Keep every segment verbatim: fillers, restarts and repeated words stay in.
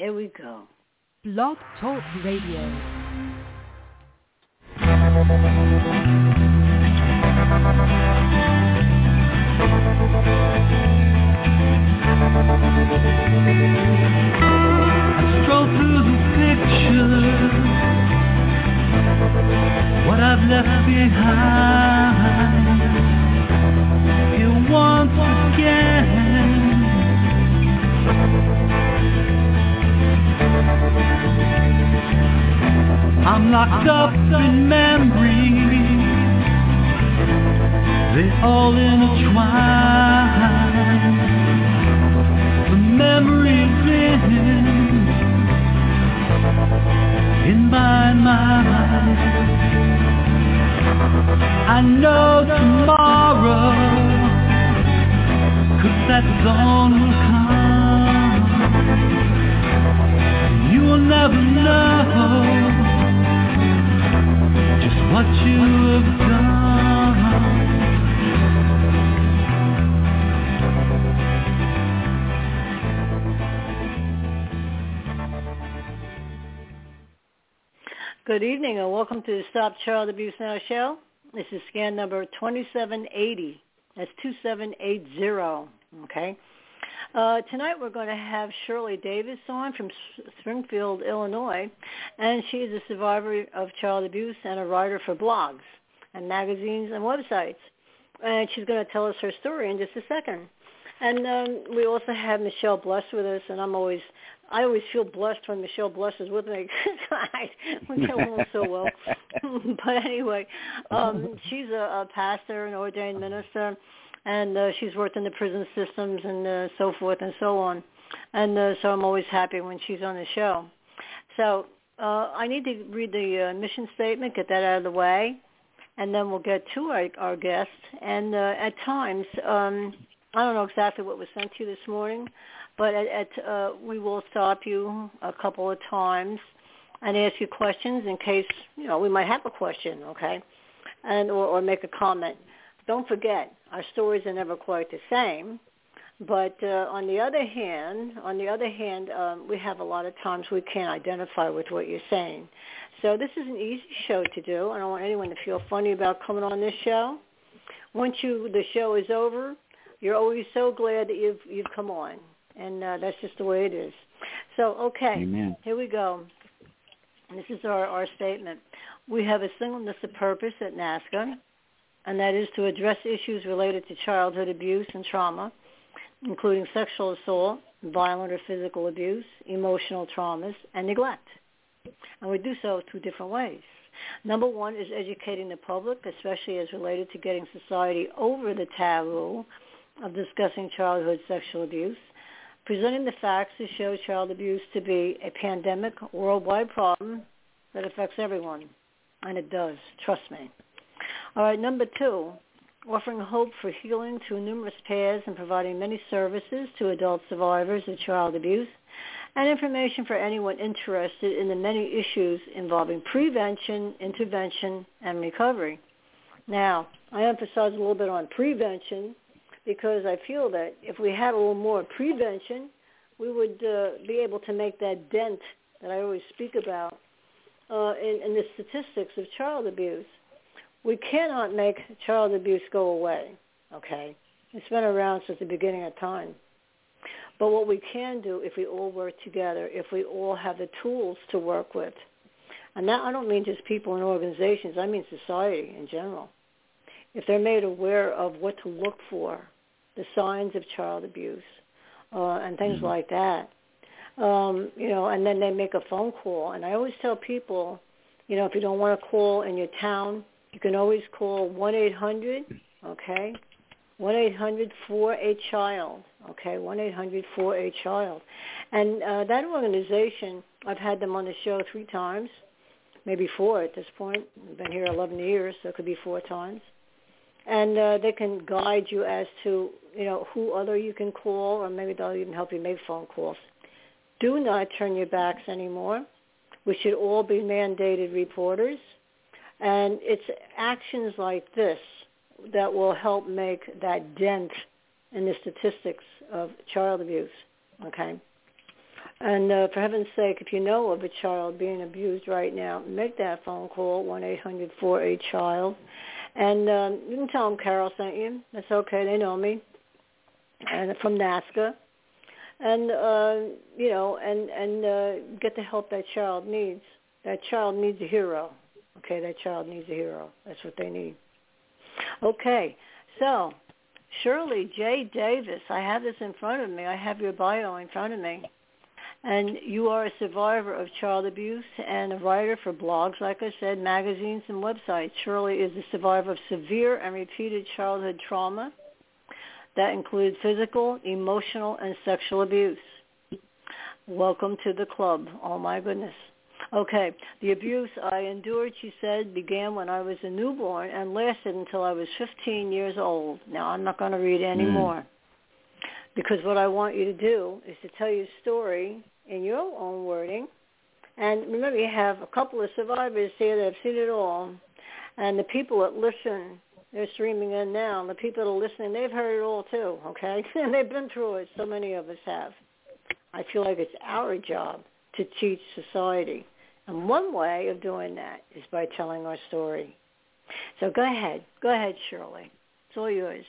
Here we go. Blog Talk Radio. What I've left behind here once again. I'm locked up in memories, they all intertwine. The memories in, in my mind. I know tomorrow, 'cause that dawn will come. You will never know just what you have done. Good evening and welcome to the Stop Child Abuse Now show. This is scan number twenty-seven eighty. That's two seven eight zero, okay? Uh, tonight we're going to have Shirley Davis on from Springfield, Illinois, and she is a survivor of child abuse and a writer for blogs and magazines and websites. And she's going to tell us her story in just a second. And um, we also have Michelle Bless with us, and I'm always, I always feel blessed when Michelle Bless is with me. We get along so well. But anyway, um, she's a, a pastor, an ordained minister, and uh, she's worked in the prison systems and uh, so forth and so on. And uh, so I'm always happy when she's on the show. So uh, I need to read the uh, mission statement, get that out of the way, and then we'll get to our, our guest. And uh, at times, um, I don't know exactly what was sent to you this morning, but at, at uh, we will stop you a couple of times and ask you questions in case, you know, we might have a question, okay, and or, or make a comment. Don't forget, our stories are never quite the same, but uh, on the other hand, on the other hand, um, we have a lot of times we can't identify with what you're saying. So this is an easy show to do. I don't want anyone to feel funny about coming on this show. Once you the show is over, you're always so glad that you've you've come on, and uh, that's just the way it is. So, okay, Amen. Here we go. This is our, our statement. We have a singleness of purpose at NAASCA, and that is to address issues related to childhood abuse and trauma, including sexual assault, violent or physical abuse, emotional traumas, and neglect. And we do so two different ways. Number one is educating the public, especially as related to getting society over the taboo of discussing childhood sexual abuse, presenting the facts to show child abuse to be a pandemic, worldwide problem that affects everyone. And it does, trust me. All right, number two, offering hope for healing through numerous paths and providing many services to adult survivors of child abuse and information for anyone interested in the many issues involving prevention, intervention, and recovery. Now, I emphasize a little bit on prevention because I feel that if we had a little more prevention, we would uh, be able to make that dent that I always speak about uh, in, in the statistics of child abuse. We cannot make child abuse go away, okay? It's been around since the beginning of time. But what we can do if we all work together, if we all have the tools to work with, and that I don't mean just people and organizations, I mean society in general. If they're made aware of what to look for, the signs of child abuse, uh, and things mm-hmm. like that, um, you know, and then they make a phone call. And I always tell people, you know, if you don't want to call in your town, you can always call one eight hundred, okay, one eight hundred four A child, okay, one eight hundred four A child. And uh, that organization, I've had them on the show three times, maybe four at this point. I've been here eleven years, so it could be four times. And uh, they can guide you as to, you know, who other you can call, or maybe they'll even help you make phone calls. Do not turn your backs anymore. We should all be mandated reporters. And it's actions like this that will help make that dent in the statistics of child abuse, okay? And uh, for heaven's sake, if you know of a child being abused right now, make that phone call, one eight hundred four eight child. And um, you can tell them Carol sent you. That's okay. They know me. And from NAASCA. And, uh, you know, and, and uh, get the help that child needs. That child needs a hero. Okay, that child needs a hero. That's what they need. Okay, so Shirley J. Davis, I have this in front of me. I have your bio in front of me. And you are a survivor of child abuse and a writer for blogs, like I said, magazines and websites. Shirley is a survivor of severe and repeated childhood trauma that includes physical, emotional, and sexual abuse. Welcome to the club. Oh, my goodness. Okay, the abuse I endured, she said, began when I was a newborn and lasted until I was fifteen years old. Now, I'm not going to read any mm. more because what I want you to do is to tell your story in your own wording. And remember, you have a couple of survivors here that have seen it all. And the people that listen, they're streaming in now. And the people that are listening, they've heard it all too, okay? And they've been through it. So many of us have. I feel like it's our job to teach society. And one way of doing that is by telling our story. So go ahead. Go ahead, Shirley. It's all yours.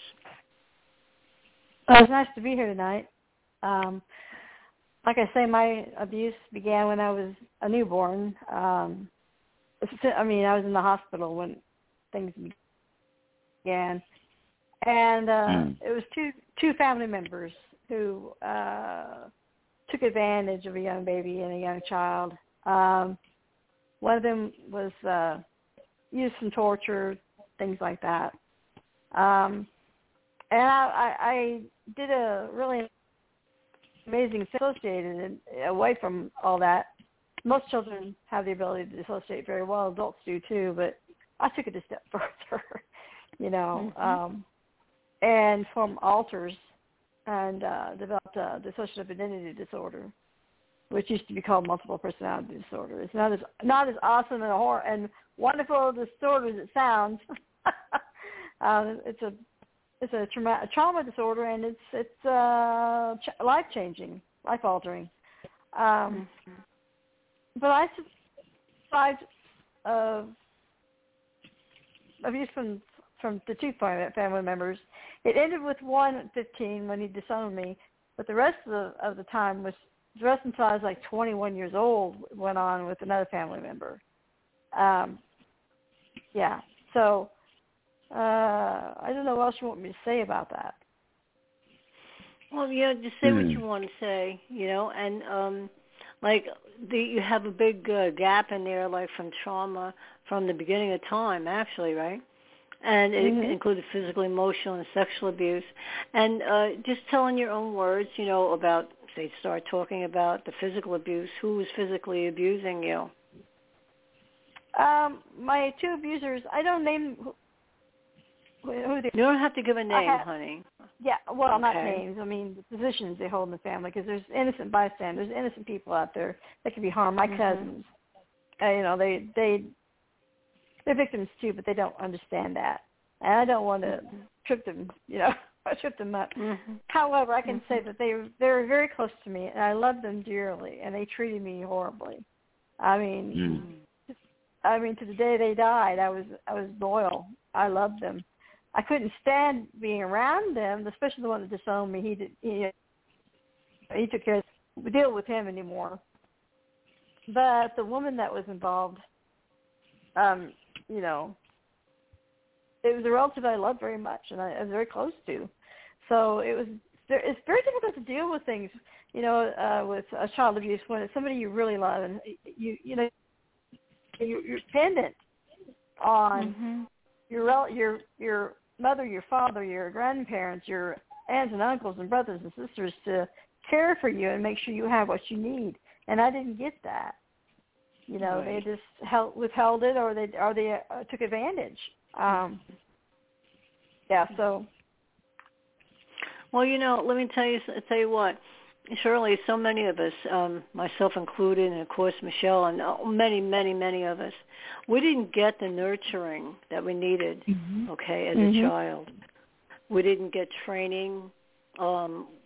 Well, it's nice to be here tonight. Um, like I say, my abuse began when I was a newborn. Um, I mean, I was in the hospital when things began. And uh, mm. it was two two family members who uh, took advantage of a young baby and a young child. Um, one of them was uh, used some torture, things like that. Um, and I, I, I did a really amazing thing associated away from all that. Most children have the ability to dissociate very well. Adults do too, but I took it a step further, you know, mm-hmm. um, and formed alters and uh, developed a dissociative identity disorder, which used to be called multiple personality disorder. It's not as not as awesome and hor- and wonderful a disorder as it sounds. uh, it's a it's a trauma, a trauma disorder, and it's it's uh, ch- life changing, life altering. Um, mm-hmm. But I survived of abuse from from the two family members. It ended with one at fifteen when he disowned me, but the rest of the, of the time was. The rest until I was like twenty-one years old went on with another family member. Um, yeah, so uh, I don't know what else you want me to say about that. Well, yeah, just say mm. what you want to say, you know, and um, like the, you have a big uh, gap in there, like from trauma from the beginning of time, actually, right? And it mm-hmm. included physical, emotional, and sexual abuse. And uh, just telling your own words, you know, about, they start talking about the physical abuse. Who was physically abusing you? Um, my two abusers, I don't name who, who they You don't have to give a name, have, honey. Yeah, well, okay. not names. I mean, the positions they hold in the family, because there's innocent bystanders, innocent people out there that can be harmed. My mm-hmm. cousins, uh, you know, they, they, they're victims too, but they don't understand that. And I don't want to mm-hmm. trip them, you know. I tripped them up. Mm-hmm. However, I can mm-hmm. say that they they were very close to me, and I loved them dearly, and they treated me horribly. I mean, mm. I mean, to the day they died, I was I was loyal. I loved them. I couldn't stand being around them, especially the one that disowned me. He did he, he took care of deal with him anymore. But the woman that was involved, um, you know. It was a relative I loved very much, and I was very close to. So it was. It's very difficult to deal with things, you know, uh, with uh, child abuse when it's somebody you really love, and you, you know, you're, you're dependent on mm-hmm. your your your mother, your father, your grandparents, your aunts and uncles and brothers and sisters to care for you and make sure you have what you need. And I didn't get that. You know, right. they just held, withheld it, or they or they uh, took advantage. Um, yeah, so. Well, you know, let me tell you tell you what. Surely, so many of us, um, myself included, and of course Michelle, and many, many, many of us, we didn't get the nurturing that we needed. Mm-hmm. Okay, as mm-hmm. a child, we didn't get training. Um,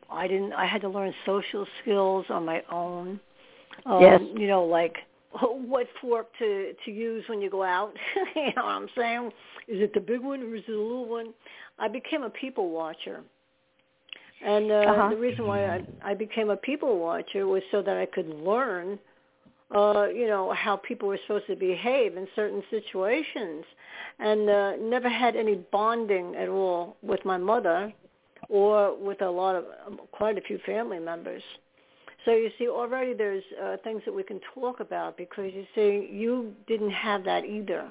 I didn't. I had to learn social skills on my own. Um, yes. You know, like what fork to to use when you go out. You know what I'm saying? Is it the big one or is it the little one? I became a people watcher. And uh, uh-huh. the reason why I, I became a people watcher was so that I could learn, uh, you know, how people were supposed to behave in certain situations, and uh, never had any bonding at all with my mother or with a lot of, um, quite a few family members. So you see, already there's uh, things that we can talk about because you see, you didn't have that either.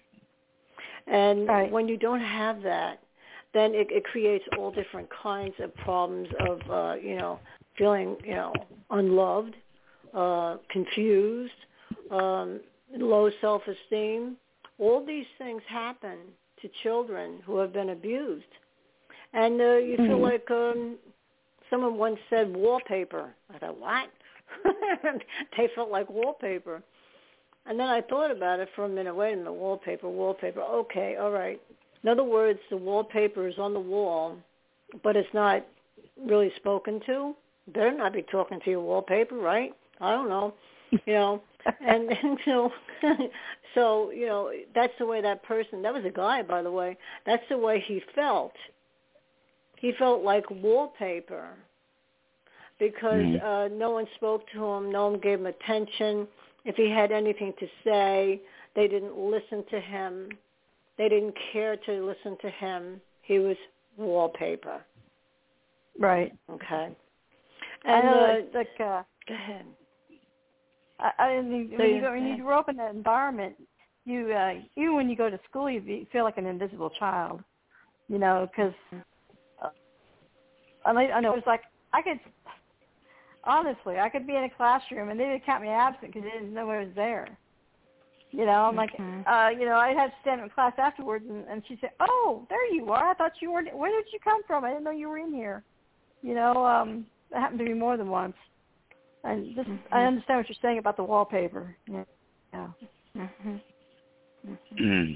And right. when you don't have that, then it, it creates all different kinds of problems of, uh, you know, feeling, you know, unloved, uh, confused, um, low self-esteem. All these things happen to children who have been abused. And uh, you feel mm-hmm. like um, someone once said wallpaper. I thought, what? They felt like wallpaper. And then I thought about it for a minute. Wait a minute, wallpaper, wallpaper. Okay, all right. In other words, the wallpaper is on the wall, but it's not really spoken to. Better not be talking to your wallpaper, right? I don't know, you know. and, and so, so you know, that's the way that person. That was a guy, by the way. That's the way he felt. He felt like wallpaper because mm. uh, no one spoke to him, no one gave him attention. If he had anything to say, they didn't listen to him. They didn't care to listen to him. He was wallpaper. Right. Okay. And I know, uh, like, uh, go ahead. I, I mean, when, you go, when you grow up in that environment, you uh, even when you go to school, you, be, you feel like an invisible child, you know, because uh, I, I know it's like I could, honestly, I could be in a classroom and they would count me absent because they didn't know I was there. You know, I'm like, mm-hmm. uh, you know, I'd have to stand in class afterwards, and, and she'd say, "Oh, there you are. I thought you were. Where did you come from? I didn't know you were in here." You know, um, that happened to me more than once. And this, mm-hmm. I understand what you're saying about the wallpaper. Yeah. yeah. Mm-hmm. Mm-hmm.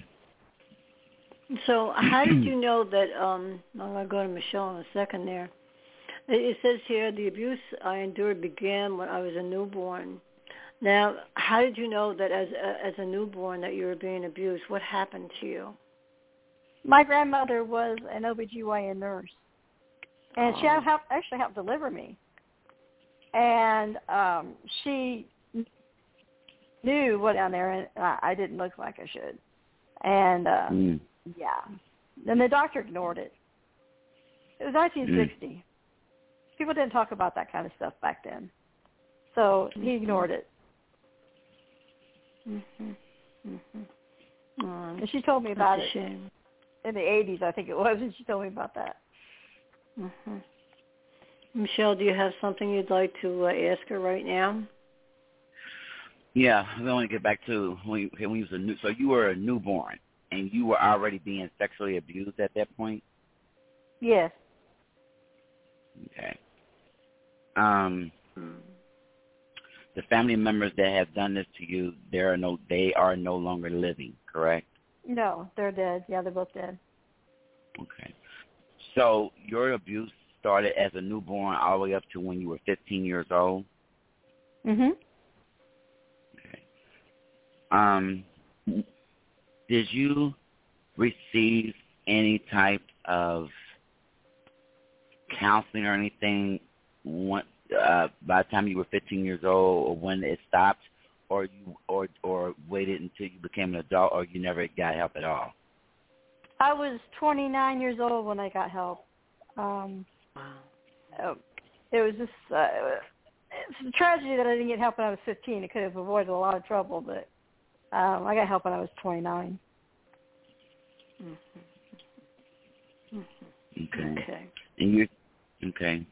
So, how did you know that? Um, I'm going to go to Michelle in a second. There, it says here the abuse I endured began when I was a newborn. Now, how did you know that as a, as a newborn that you were being abused? What happened to you? My grandmother was an O B G Y N nurse, and oh. she helped, actually helped deliver me. And um, she knew what down there, and I, I didn't look like I should. And, uh, mm. yeah. And the doctor ignored it. It was nineteen sixty. Mm. People didn't talk about that kind of stuff back then. So he ignored it. Mm-hmm. Mm-hmm. Um, and she told me about it shame. In the eighties, I think it was, and she told me about that. Mm-hmm. Michelle, do you have something you'd like to uh, ask her right now? Yeah, I want to get back to when you, when you was a new. So you were a newborn, and you were already being sexually abused at that point. Yes. Okay. Um. Mm. The family members that have done this to you, they are no, they are no longer living, correct? No, they're dead. Yeah, they're both dead. Okay. So your abuse started as a newborn all the way up to when you were fifteen years old? Mm-hmm. Okay. Um, did you receive any type of counseling or anything once, Uh, by the time you were fifteen years old, or when it stopped, or you, or or waited until you became an adult, or you never got help at all? I was twenty-nine years old when I got help. Um, wow. It was just uh, it's a tragedy that I didn't get help when I was fifteen. It could have avoided a lot of trouble, but um, I got help when I was twenty-nine. Mm-hmm. Mm-hmm. Okay. Okay. And you, okay.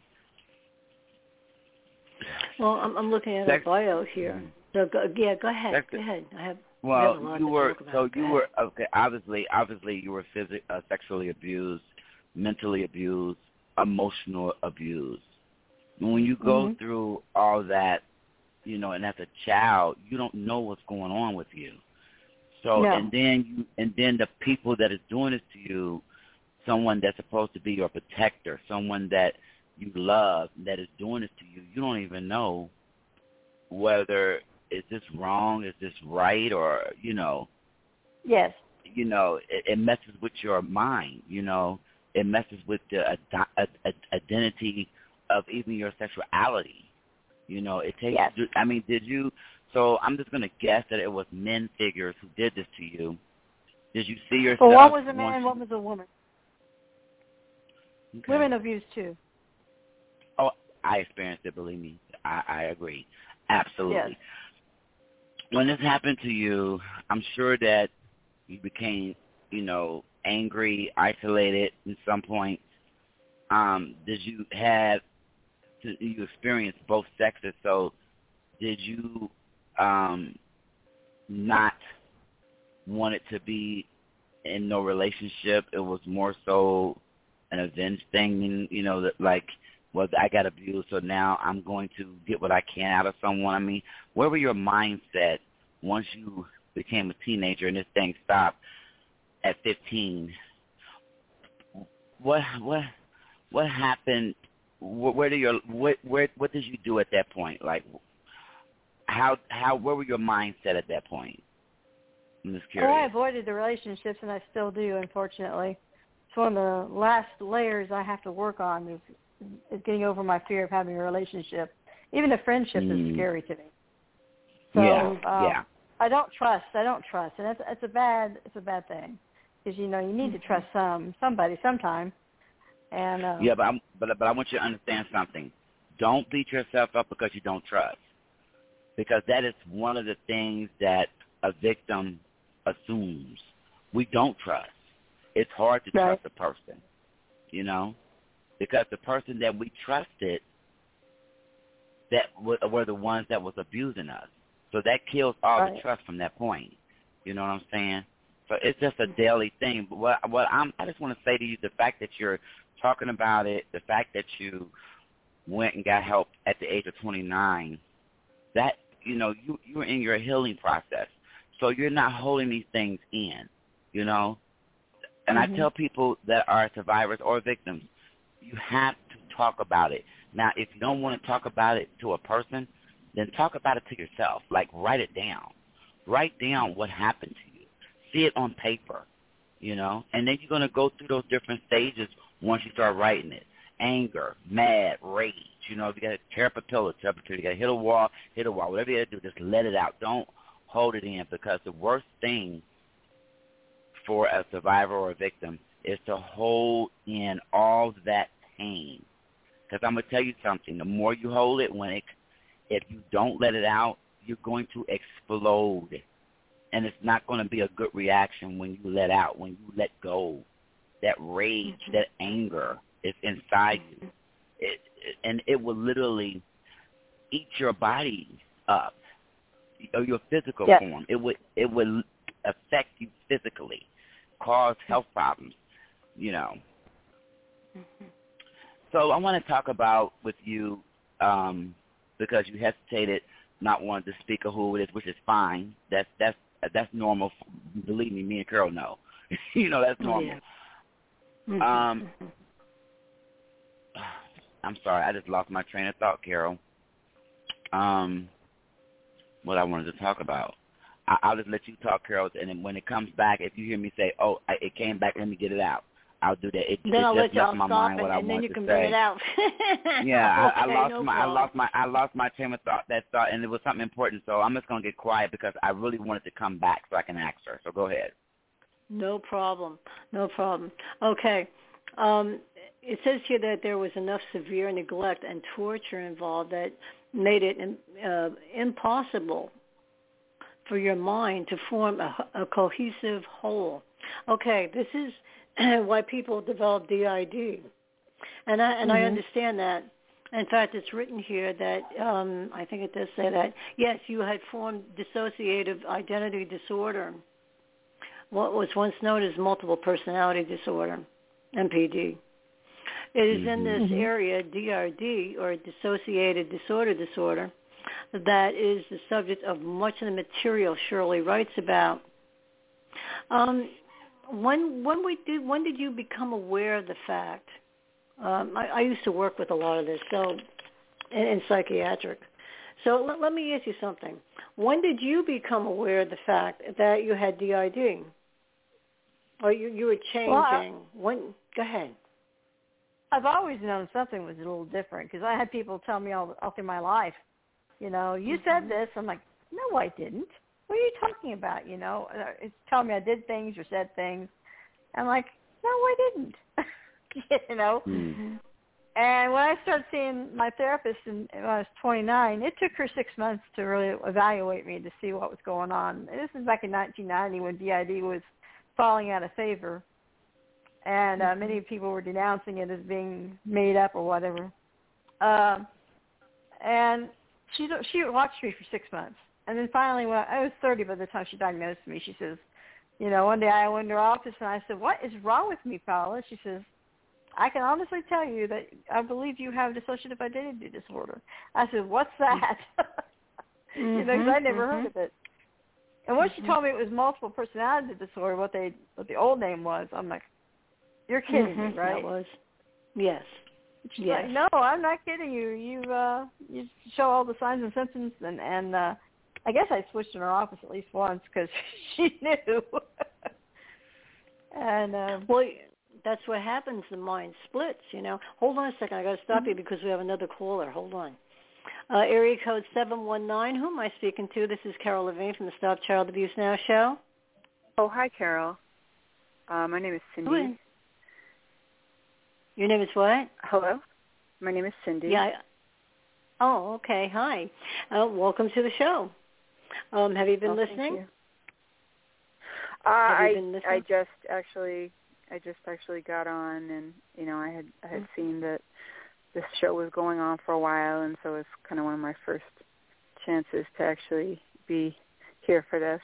Well, I'm, I'm looking at Sex, a bio here. So go, yeah, go ahead. Sex, go ahead. I have. Well, have a lot you to were talk about. so go you ahead. were okay. Obviously, obviously, you were physically, uh, sexually abused, mentally abused, emotional abused. When you go mm-hmm. through all that, you know, and as a child, you don't know what's going on with you. So, no. and then you, and then the people that is doing this to you, someone that's supposed to be your protector, someone that you love that is doing this to you, you don't even know whether is this wrong, is this right, or, you know. Yes. You know, it, it messes with your mind, you know. It messes with the ad- ad- ad- identity of even your sexuality. You know, it takes, yes. I mean, did you, so I'm just going to guess that it was men figures who did this to you. Did you see yourself? Well, one was a man, one was a woman. Okay. Women abuse too. Oh, I experienced it, believe me. I, I agree. Absolutely. Yes. When this happened to you, I'm sure that you became, you know, angry, isolated at some point. Um, did you have, you experienced both sexes, so did you um, not want it to be in no relationship? It was more so an avenge thing, you know, that like, well, I got abused, so now I'm going to get what I can out of someone. I mean, where were your mindset once you became a teenager and this thing stopped at fifteen? What what what happened? Where, where do your what where what did you do at that point? Like, how how where were your mindset at that point? I'm just curious. Oh, I avoided the relationships, and I still do, unfortunately. It's one of the last layers I have to work on is, is getting over my fear of having a relationship. Even a friendship mm. is scary to me. So, yeah, um, yeah. I don't trust. I don't trust, and it's it's a bad it's a bad thing because you know you need to trust some somebody sometime. And uh, yeah, but I'm, but but I want you to understand something. Don't beat yourself up because you don't trust, because that is one of the things that a victim assumes. We don't trust. It's hard to right. trust a person, you know, because the person that we trusted that w- were the ones that was abusing us. So that kills all right. the trust from that point. You know what I'm saying? So it's just a daily thing. But what, what I'm, I just want to say to you, the fact that you're talking about it, the fact that you went and got help at the age of twenty-nine, that, you know, you, you're in your healing process. So you're not holding these things in, you know. And mm-hmm. I tell people that are survivors or victims, you have to talk about it. Now, if you don't want to talk about it to a person, then talk about it to yourself. Like, write it down. Write down what happened to you. See it on paper, you know. And then you're going to go through those different stages once you start writing it. Anger, mad, rage. You know, if you got to tear up a pillow, tear up a pillow. You got to hit a wall, hit a wall. Whatever you got to do, just let it out. Don't hold it in, because the worst thing for a survivor or a victim is to hold in all that pain. Because I'm going to tell you something. The more you hold it, when it, if you don't let it out, you're going to explode. And it's not going to be a good reaction when you let out, when you let go. That rage, mm-hmm. that anger is inside mm-hmm. you. It, it, and it will literally eat your body up, or your physical yeah. form. It would it would affect you physically, cause health problems, you know. Mm-hmm. So I want to talk about with you, um, because you hesitated, not wanting to speak of who it is, which is fine. That's that's that's normal. Believe me, me and Carol know. You know, that's normal. Yeah. Mm-hmm. Um, I'm sorry, I just lost my train of thought, Carol. Um, what I wanted to talk about. I, I'll just let you talk, Carol, and then when it comes back, if you hear me say, "Oh, I, it came back," let me get it out. I'll do that. It, then it I'll just let you left my mind and, what I and then you wanted can to bring say. it out. yeah, okay, I, I lost no my, problem. I lost my, I lost my train of thought. That thought, and it was something important. So I'm just gonna get quiet because I really wanted to come back so I can ask her. So go ahead. No problem. No problem. Okay. Um, it says here that there was enough severe neglect and torture involved that made it uh, impossible for your mind to form a, a cohesive whole. Okay, this is why people develop D I D. And I, and mm-hmm. I understand that. In fact, it's written here that, um, I think it does say that, yes, you had formed dissociative identity disorder, what was once known as multiple personality disorder, M P D. It is mm-hmm. in this mm-hmm. area, D R D, or dissociated disorder disorder, that is the subject of much of the material Shirley writes about. Um, when when we did when did you become aware of the fact Um, I, I used to work with a lot of this, so in, in psychiatric. So let, let me ask you something. When did you become aware of the fact that you had D I D? Or you, you were changing? Well, I, when? Go ahead. I've always known something was a little different because I had people tell me all, all through my life, you know, you mm-hmm. said this. I'm like, no, I didn't. What are you talking about? You know, it's telling me I did things or said things. I'm like, no, I didn't. you know. Mm-hmm. And when I started seeing my therapist in, when I was twenty-nine, it took her six months to really evaluate me to see what was going on. And this is back in nineteen ninety when D I D was falling out of favor. And uh, many people were denouncing it as being made up or whatever. Uh, and she she watched me for six months. And then finally, when I was thirty by the time she diagnosed me, she says, you know, one day I went to her office and I said, what is wrong with me, Paula? She says, I can honestly tell you that I believe you have dissociative identity disorder. I said, what's that? mm-hmm, you know, because I never mm-hmm. heard of it. And when mm-hmm. she told me it was multiple personality disorder, what they what the old name was, I'm like, you're kidding mm-hmm. me, right? That was, yes. She's yes. like, no, I'm not kidding you. You uh, you show all the signs and symptoms, and and uh, I guess I switched in her office at least once because she knew. and um, well, that's what happens. The mind splits. You know. Hold on a second. I got to stop mm-hmm. you because we have another caller. Hold on. Uh, area code seven one nine. Who am I speaking to? This is Carol Levine from the Stop Child Abuse Now show. Oh, hi, Carol. Uh, my name is Cindy. Who? Your name is what? Hello. My name is Cindy. Yeah. I, oh, okay. Hi. Uh, welcome to the show. Um, have you been oh, listening? You. Uh, have you I been listening? I just actually I just actually got on, and you know I had I had mm-hmm. seen that this show was going on for a while, and so it's kind of one of my first chances to actually be here for this.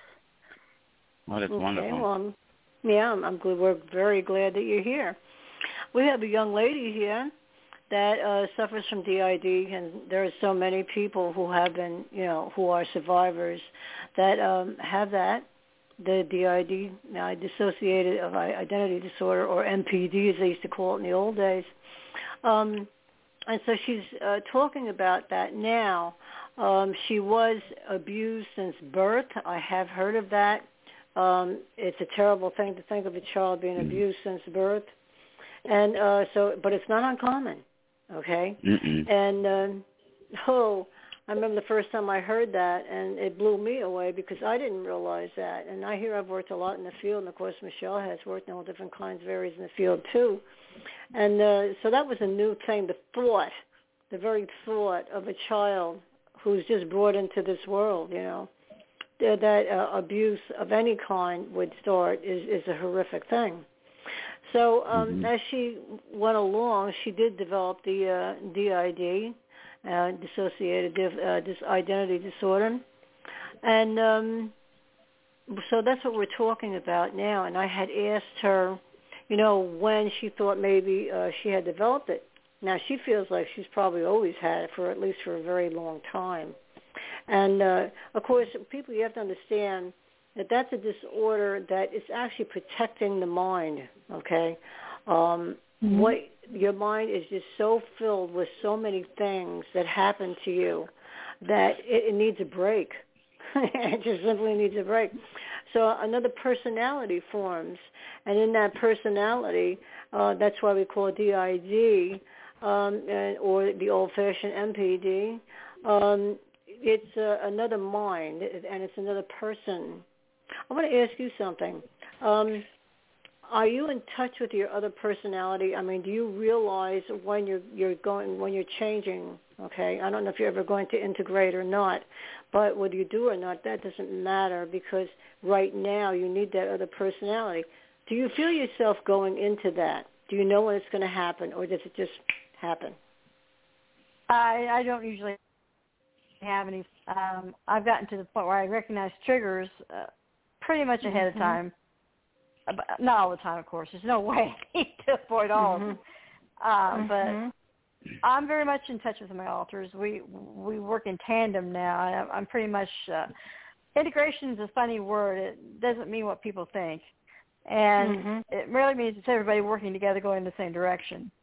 Oh, that's okay, wonderful. Well, I'm, yeah, I'm, I'm glad, we're very glad that you're here. We have a young lady here that uh, suffers from D I D, and there are so many people who have been, you know, who are survivors that um, have that, the D I D, uh, dissociated identity disorder, or M P D as they used to call it in the old days. Um, and so she's uh, talking about that now. Um, she was abused since birth. I have heard of that. Um, it's a terrible thing to think of a child being abused since birth. And uh, so, but it's not uncommon, okay? Mm-mm. And, um, oh, I remember the first time I heard that, and it blew me away because I didn't realize that. And I hear I've worked a lot in the field, and, of course, Michelle has worked in all different kinds of areas in the field, too. And uh, so that was a new thing, the thought, the very thought of a child who's just brought into this world, you know, that, that uh, abuse of any kind would start is, is a horrific thing. So um, mm-hmm. as she went along, she did develop the uh, D I D, uh, dissociated uh, dis- identity disorder. And um, so that's what we're talking about now. And I had asked her, you know, when she thought maybe uh, she had developed it. Now, she feels like she's probably always had it for at least for a very long time. And, uh, of course, people, you have to understand that that's a disorder that is actually protecting the mind, okay? Um, mm-hmm. What your mind is just so filled with so many things that happen to you that it, it needs a break. It just simply needs a break. So another personality forms, and in that personality, uh, that's why we call it D I D, um, and, or the old-fashioned M P D. Um, it's uh, another mind, and it's another person. I want to ask you something. Um, are you in touch with your other personality? I mean, do you realize when you're you're going when you're changing? Okay, I don't know if you're ever going to integrate or not, but whether you do or not, that doesn't matter because right now you need that other personality. Do you feel yourself going into that? Do you know when it's going to happen, or does it just happen? I I don't usually have any. Um, I've gotten to the point where I recognize triggers uh, pretty much ahead mm-hmm. of time. Uh, not all the time, of course. There's no way to avoid all mm-hmm. of them. Uh, mm-hmm. But I'm very much in touch with my alters. We we work in tandem now. I, I'm pretty much uh, integration is a funny word. It doesn't mean what people think, and mm-hmm. it really means it's everybody working together, going in the same direction.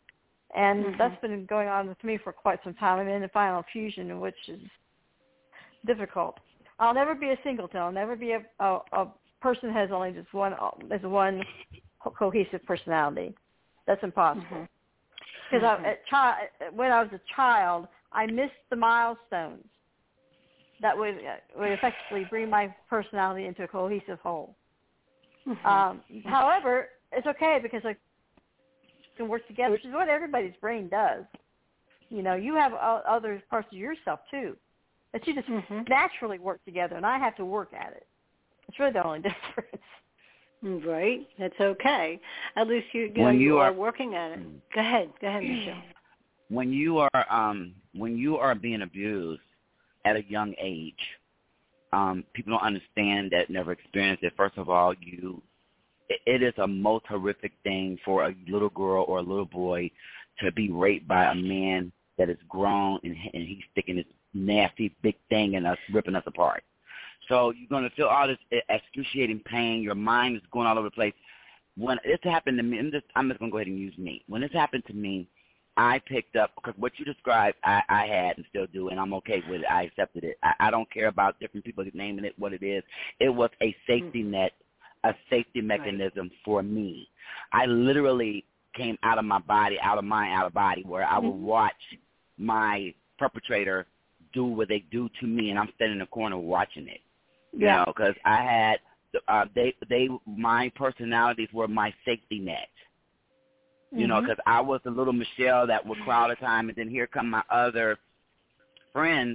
And mm-hmm. that's been going on with me for quite some time. I'm in the final fusion, which is difficult. I'll never be a singleton. I'll never be a, a, a person who has only just one, as one cohesive personality. That's impossible. Because mm-hmm. at chi- when I was a child, I missed the milestones that would would effectively bring my personality into a cohesive whole. Mm-hmm. Um, however, it's okay because I can work together, which is what everybody's brain does. You know, you have other parts of yourself too that you just mm-hmm. naturally work together, and I have to work at it. It's really the only difference. Right. That's okay. At least you, you, know, you, you are, are working at it. Go ahead. Go ahead, Michelle. When you are um, when you are being abused at a young age, um, people don't understand that, never experienced it. First of all, you it, it is a most horrific thing for a little girl or a little boy to be raped by a man that is grown and, and he's sticking his nasty big thing in us, ripping us apart. So you're going to feel all this excruciating pain. Your mind is going all over the place. When this happened to me, I'm just, I'm just going to go ahead and use me. When this happened to me, I picked up, because what you described, I, I had and still do, and I'm okay with it. I accepted it. I, I don't care about different people naming it what it is. It was a safety net, a safety mechanism right. for me. I literally came out of my body, out of mind, out of body, where I would watch my perpetrator do what they do to me, and I'm standing in the corner watching it. You yeah. know, because I had, uh, they, they, my personalities were my safety net. You mm-hmm. know, because I was the little Michelle that would cry all the time, and then here come my other friends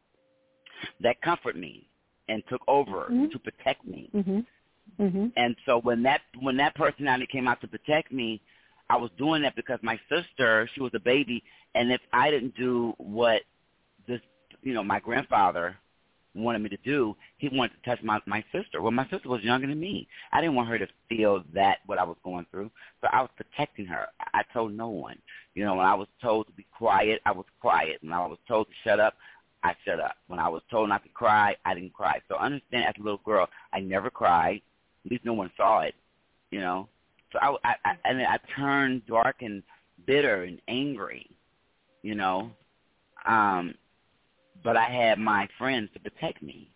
that comfort me and took over mm-hmm. to protect me. Mm-hmm. Mm-hmm. And so when that when that personality came out to protect me, I was doing that because my sister, she was a baby, and if I didn't do what this, you know, my grandfather wanted me to do, he wanted to touch my my sister. Well, my sister was younger than me. I didn't want her to feel that, what I was going through, so I was protecting her. I told no one. You know, when I was told to be quiet, I was quiet. When I was told to shut up, I shut up. When I was told not to cry, I didn't cry. So understand, as a little girl, I never cried. At least no one saw it, you know. So I, I, I and I turned dark and bitter and angry, you know. Um, But I had my friends to protect me.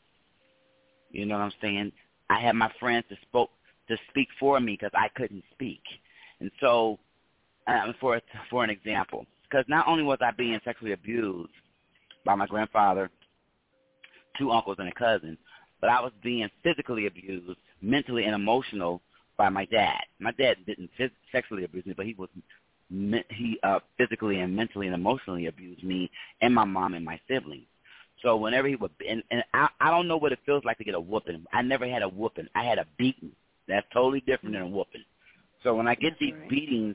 You know what I'm saying? I had my friends to spoke to speak for me because I couldn't speak. And so, um, for for an example, because not only was I being sexually abused by my grandfather, two uncles and a cousin, but I was being physically abused, mentally and emotional, by my dad. My dad didn't phys- sexually abuse me, but he was he uh, physically and mentally and emotionally abused me and my mom and my siblings. So whenever he would, and, and I, I don't know what it feels like to get a whooping. I never had a whooping. I had a beating. That's totally different than a whooping. So when I get That's these right. beatings,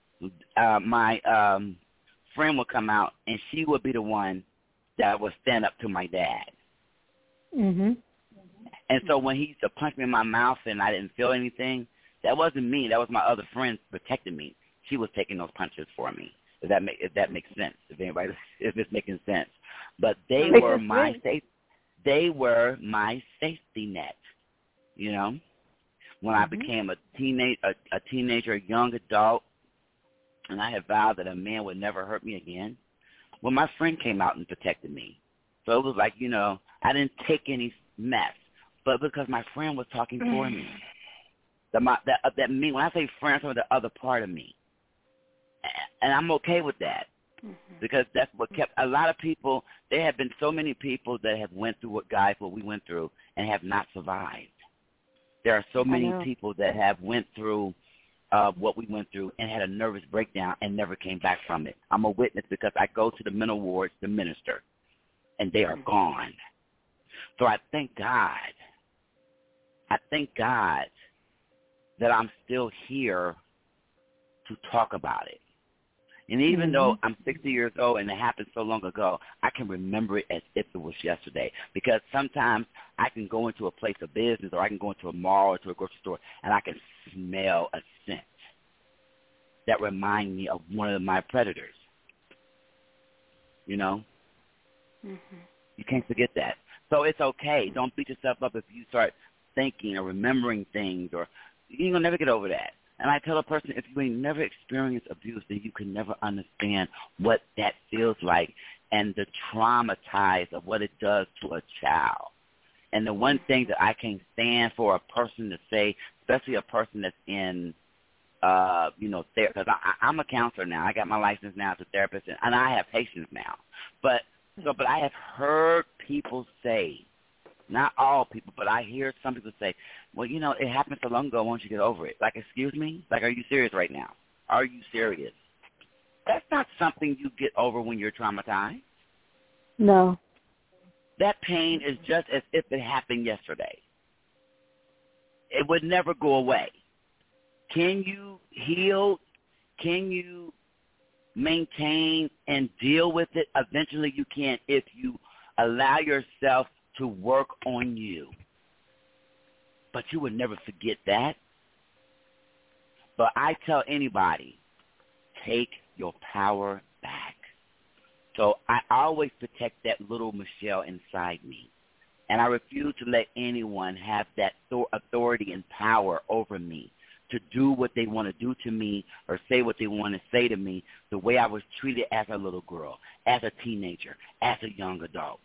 uh, my um, friend would come out, and she would be the one that would stand up to my dad. Mm-hmm. And so when he used to punch me in my mouth and I didn't feel anything, that wasn't me. That was my other friend protecting me. She was taking those punches for me. If that make, if that makes sense, if anybody, if it's making sense, but they Makes were my sense. safe, they were my safety net. You know, when mm-hmm. I became a teenage, a, a teenager, a young adult, and I had vowed that a man would never hurt me again. Well, my friend came out and protected me, so it was like, you know, I didn't take any mess, but because my friend was talking for me, the my that that me. When I say friend, I'm talking about the other part of me. And I'm okay with that mm-hmm. because that's what kept a lot of people. There have been so many people that have went through what guys what we went through and have not survived. There are so many people that have went through uh, what we went through and had a nervous breakdown and never came back from it. I'm a witness because I go to the mental wards to minister, and they are mm-hmm. gone. So I thank God. I thank God that I'm still here to talk about it. And even mm-hmm. though I'm sixty years old and it happened so long ago, I can remember it as if it was yesterday. Because sometimes I can go into a place of business or I can go into a mall or to a grocery store and I can smell a scent that reminds me of one of my predators. You know? Mm-hmm. You can't forget that. So it's okay. Don't beat yourself up if you start thinking or remembering things, or you're going to never get over that. And I tell a person, if you ain't never experienced abuse, then you can never understand what that feels like and the traumatized of what it does to a child. And the one thing that I can't stand for a person to say, especially a person that's in, uh, you know, because I, I'm a counselor now. I got my license now as a therapist, and, and I have patients now. But so, but I have heard people say, not all people, but I hear some people say, well, you know, it happened so long ago, why don't you get over it? Like, excuse me? Like, are you serious right now? Are you serious? That's not something you get over when you're traumatized. No. That pain is just as if it happened yesterday. It would never go away. Can you heal? Can you maintain and deal with it? Eventually you can if you allow yourself to work on you. But you would never forget that. But I tell anybody, take your power back. So I always protect that little Michelle inside me. And I refuse to let anyone have that authority and power over me to do what they want to do to me or say what they want to say to me the way I was treated as a little girl, as a teenager, as a young adult.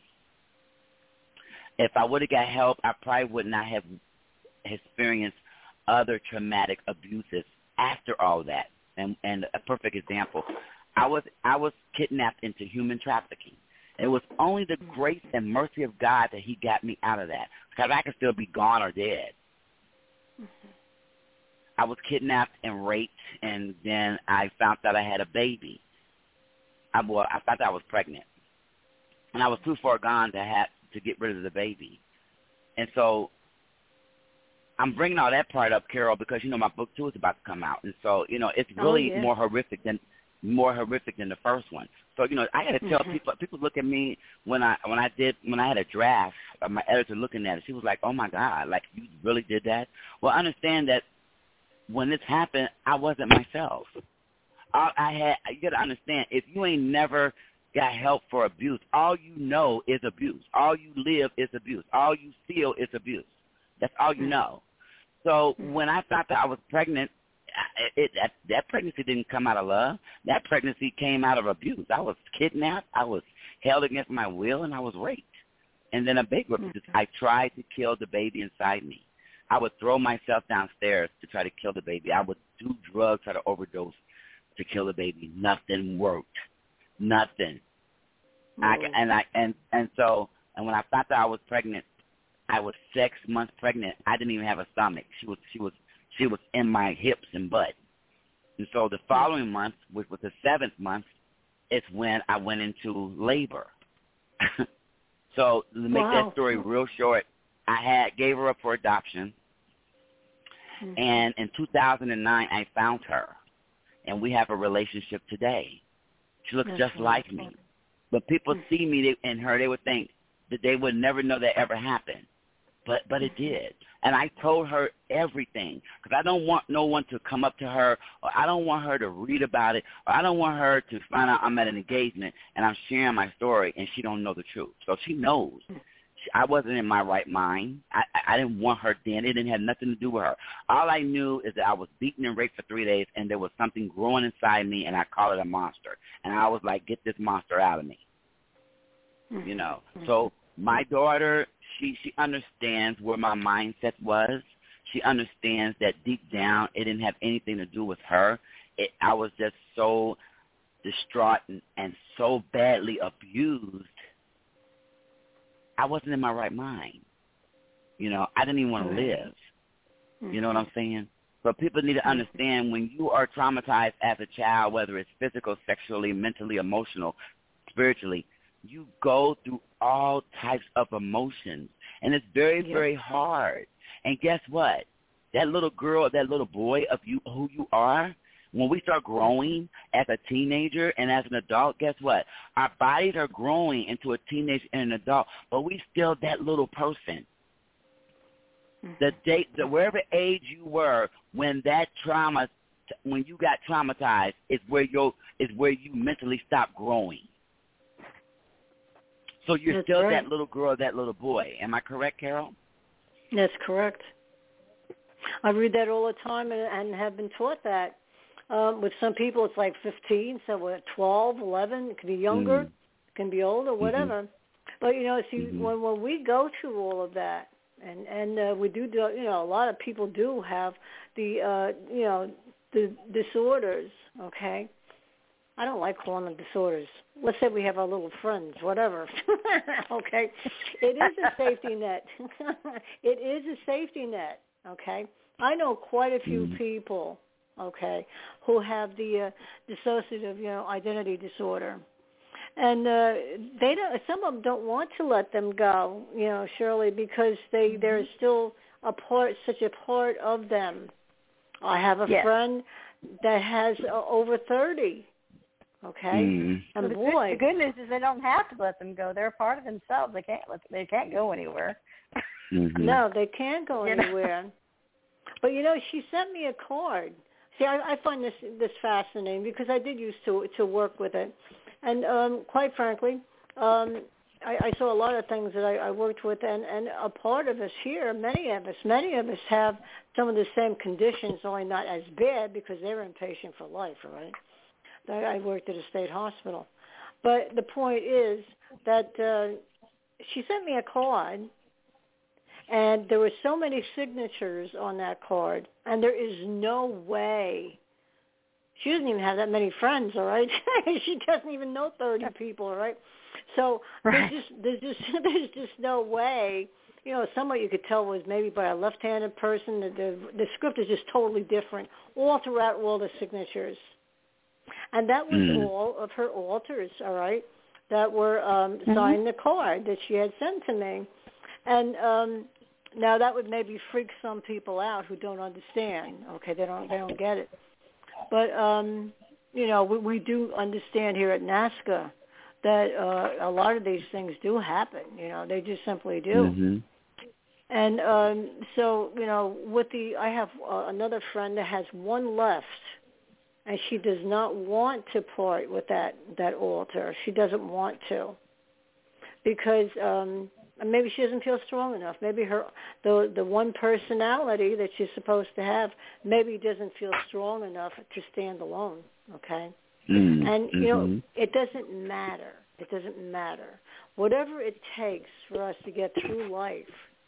If I would have got help, I probably would not have experienced other traumatic abuses after all that. And, and a perfect example, I was I was kidnapped into human trafficking. It was only the grace and mercy of God that he got me out of that, because I could still be gone or dead. Mm-hmm. I was kidnapped and raped, and then I found out I had a baby. I, well, I thought I was pregnant, and I was too far gone to have to get rid of the baby. And so I'm bringing all that part up, Carol, because, you know, my book two is about to come out. And so, you know, it's really oh, yeah. more horrific than more horrific than the first one. So, you know, I got to tell mm-hmm. people, people look at me when I when I did, when I had a draft, uh, my editor looking at it, she was like, oh, my God, like, you really did that? Well, understand that when this happened, I wasn't myself. All I had, you got to understand, if you ain't never got help for abuse, all you know is abuse. All you live is abuse. All you feel is abuse. That's all you know. So when I thought that I was pregnant, it, it, that, that pregnancy didn't come out of love. That pregnancy came out of abuse. I was kidnapped. I was held against my will, and I was raped. And then a baby, mm-hmm. I tried to kill the baby inside me. I would throw myself downstairs to try to kill the baby. I would do drugs, try to overdose to kill the baby. Nothing worked. Nothing. Mm-hmm. I, and I and and so and when I found out I was pregnant, I was six months pregnant. I didn't even have a stomach. She was she was she was in my hips and butt. And so the following month, which was the seventh month, is when I went into labor. So to make wow. that story real short, I had gave her up for adoption, mm-hmm. and in two thousand nine I found her, and we have a relationship today. She looks That's just wonderful. Like me. But people mm-hmm. see me and her, they would think that they would never know that ever happened. But but it did. And I told her everything, because I don't want no one to come up to her, or I don't want her to read about it, or I don't want her to find out I'm at an engagement and I'm sharing my story and she don't know the truth. So she knows. She, I wasn't in my right mind. I, I didn't want her then. It didn't have nothing to do with her. All I knew is that I was beaten and raped for three days and there was something growing inside me, and I call it a monster. And I was like, get this monster out of me. Mm-hmm. You know, so my daughter, she, she understands where my mindset was. She understands that deep down it didn't have anything to do with her. It, I was just so distraught and, and so badly abused. I wasn't in my right mind. You know, I didn't even want to live. You know what I'm saying? But people need to understand, when you are traumatized as a child, whether it's physical, sexually, mentally, emotional, spiritually, you go through all types of emotions, and it's very, yep. very hard. And guess what? That little girl, that little boy of you, who you are, when we start growing as a teenager and as an adult, guess what? Our bodies are growing into a teenager and an adult, but we still that little person. Mm-hmm. The date, the wherever age you were when that trauma, when you got traumatized, is where you is where you mentally stopped growing. So you're That's still right. that little girl, that little boy. Am I correct, Carol? That's correct. I read that all the time and, and have been taught that. Um, with some people, it's like fifteen, so what, twelve, eleven, it can be younger, mm. it can be older, whatever. Mm-hmm. But, you know, see, mm-hmm. when, when we go through all of that, and, and uh, we do, do, you know, a lot of people do have the, uh, you know, the disorders, okay? I don't like calling them disorders. Let's say we have our little friends, whatever. Okay? It is a safety net. It is a safety net, okay? I know quite a few mm. people, okay, who have the uh, dissociative, you know, identity disorder. And uh, they don't. Some of them don't want to let them go, you know, Shirley, because they mm-hmm. they're still a part, such a part of them. I have a yes. friend that has uh, over thirty. Okay, mm. and so the, boy, good, the good news is they don't have to let them go. They're a part of themselves. They can't let. They can't go anywhere. Mm-hmm. No, they can't go you anywhere. Know? But you know, she sent me a card. See, I, I find this this fascinating because I did used to to work with it. And um, quite frankly, um, I, I saw a lot of things that I, I worked with, and, and a part of us here, many of us, many of us have some of the same conditions, only not as bad because they're inpatient for life, right? I worked at a state hospital. But the point is that uh, she sent me a card, and there were so many signatures on that card, and there is no way. She doesn't even have that many friends, all right? She doesn't even know thirty people, all right? So right. there's just there's just there's just no way. You know, somewhat you could tell was maybe by a left-handed person. The, the the script is just totally different all throughout all the signatures, and that was mm. all of her alters, all right, that were um, mm-hmm. signed the card that she had sent to me, and um, now that would maybe freak some people out who don't understand. Okay, they don't they don't get it. But, um, you know, we, we do understand here at NAASCA that uh, a lot of these things do happen. You know, they just simply do. Mm-hmm. And um, so, you know, with the, I have uh, another friend that has one left, and she does not want to part with that, that altar. She doesn't want to because um, maybe she doesn't feel strong enough. Maybe her the the one personality that she's supposed to have maybe doesn't feel strong enough to stand alone, okay? Mm-hmm. And, you know, it doesn't matter. It doesn't matter. Whatever it takes for us to get through life,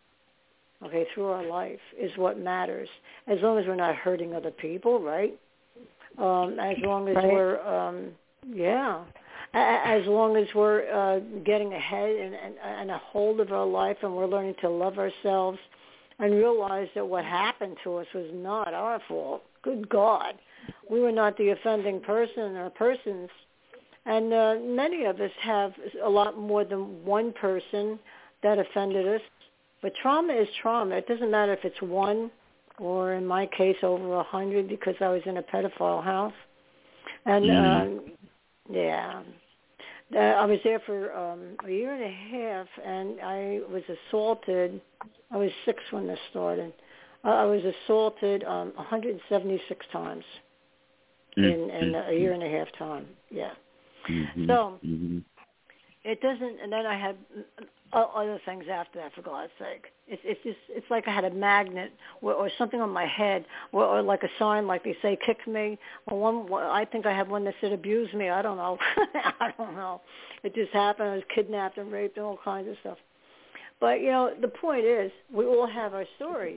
okay, through our life is what matters, as long as we're not hurting other people, right? Um, as long as right. we're, um, yeah, as long as we're uh, getting ahead and, and, and a hold of our life and we're learning to love ourselves and realize that what happened to us was not our fault. Good God. We were not the offending person or persons. And uh, many of us have a lot more than one person that offended us. But trauma is trauma. It doesn't matter if it's one or, in my case, over a hundred because I was in a pedophile house. And, mm. um, yeah, uh, I was there for um, a year and a half, and I was assaulted. I was six when this started. Uh, I was assaulted um, one hundred seventy-six times mm. in, in a year and a half time, yeah. Mm-hmm. So mm-hmm. it doesn't, and then I had other things after that, for God's sake. It's it's just it's like I had a magnet or, or something on my head, or, or like a sign, like they say, "Kick me." Or one, I think I had one that said, "Abuse me." I don't know. I don't know. It just happened. I was kidnapped and raped and all kinds of stuff. But you know, the point is, we all have our stories,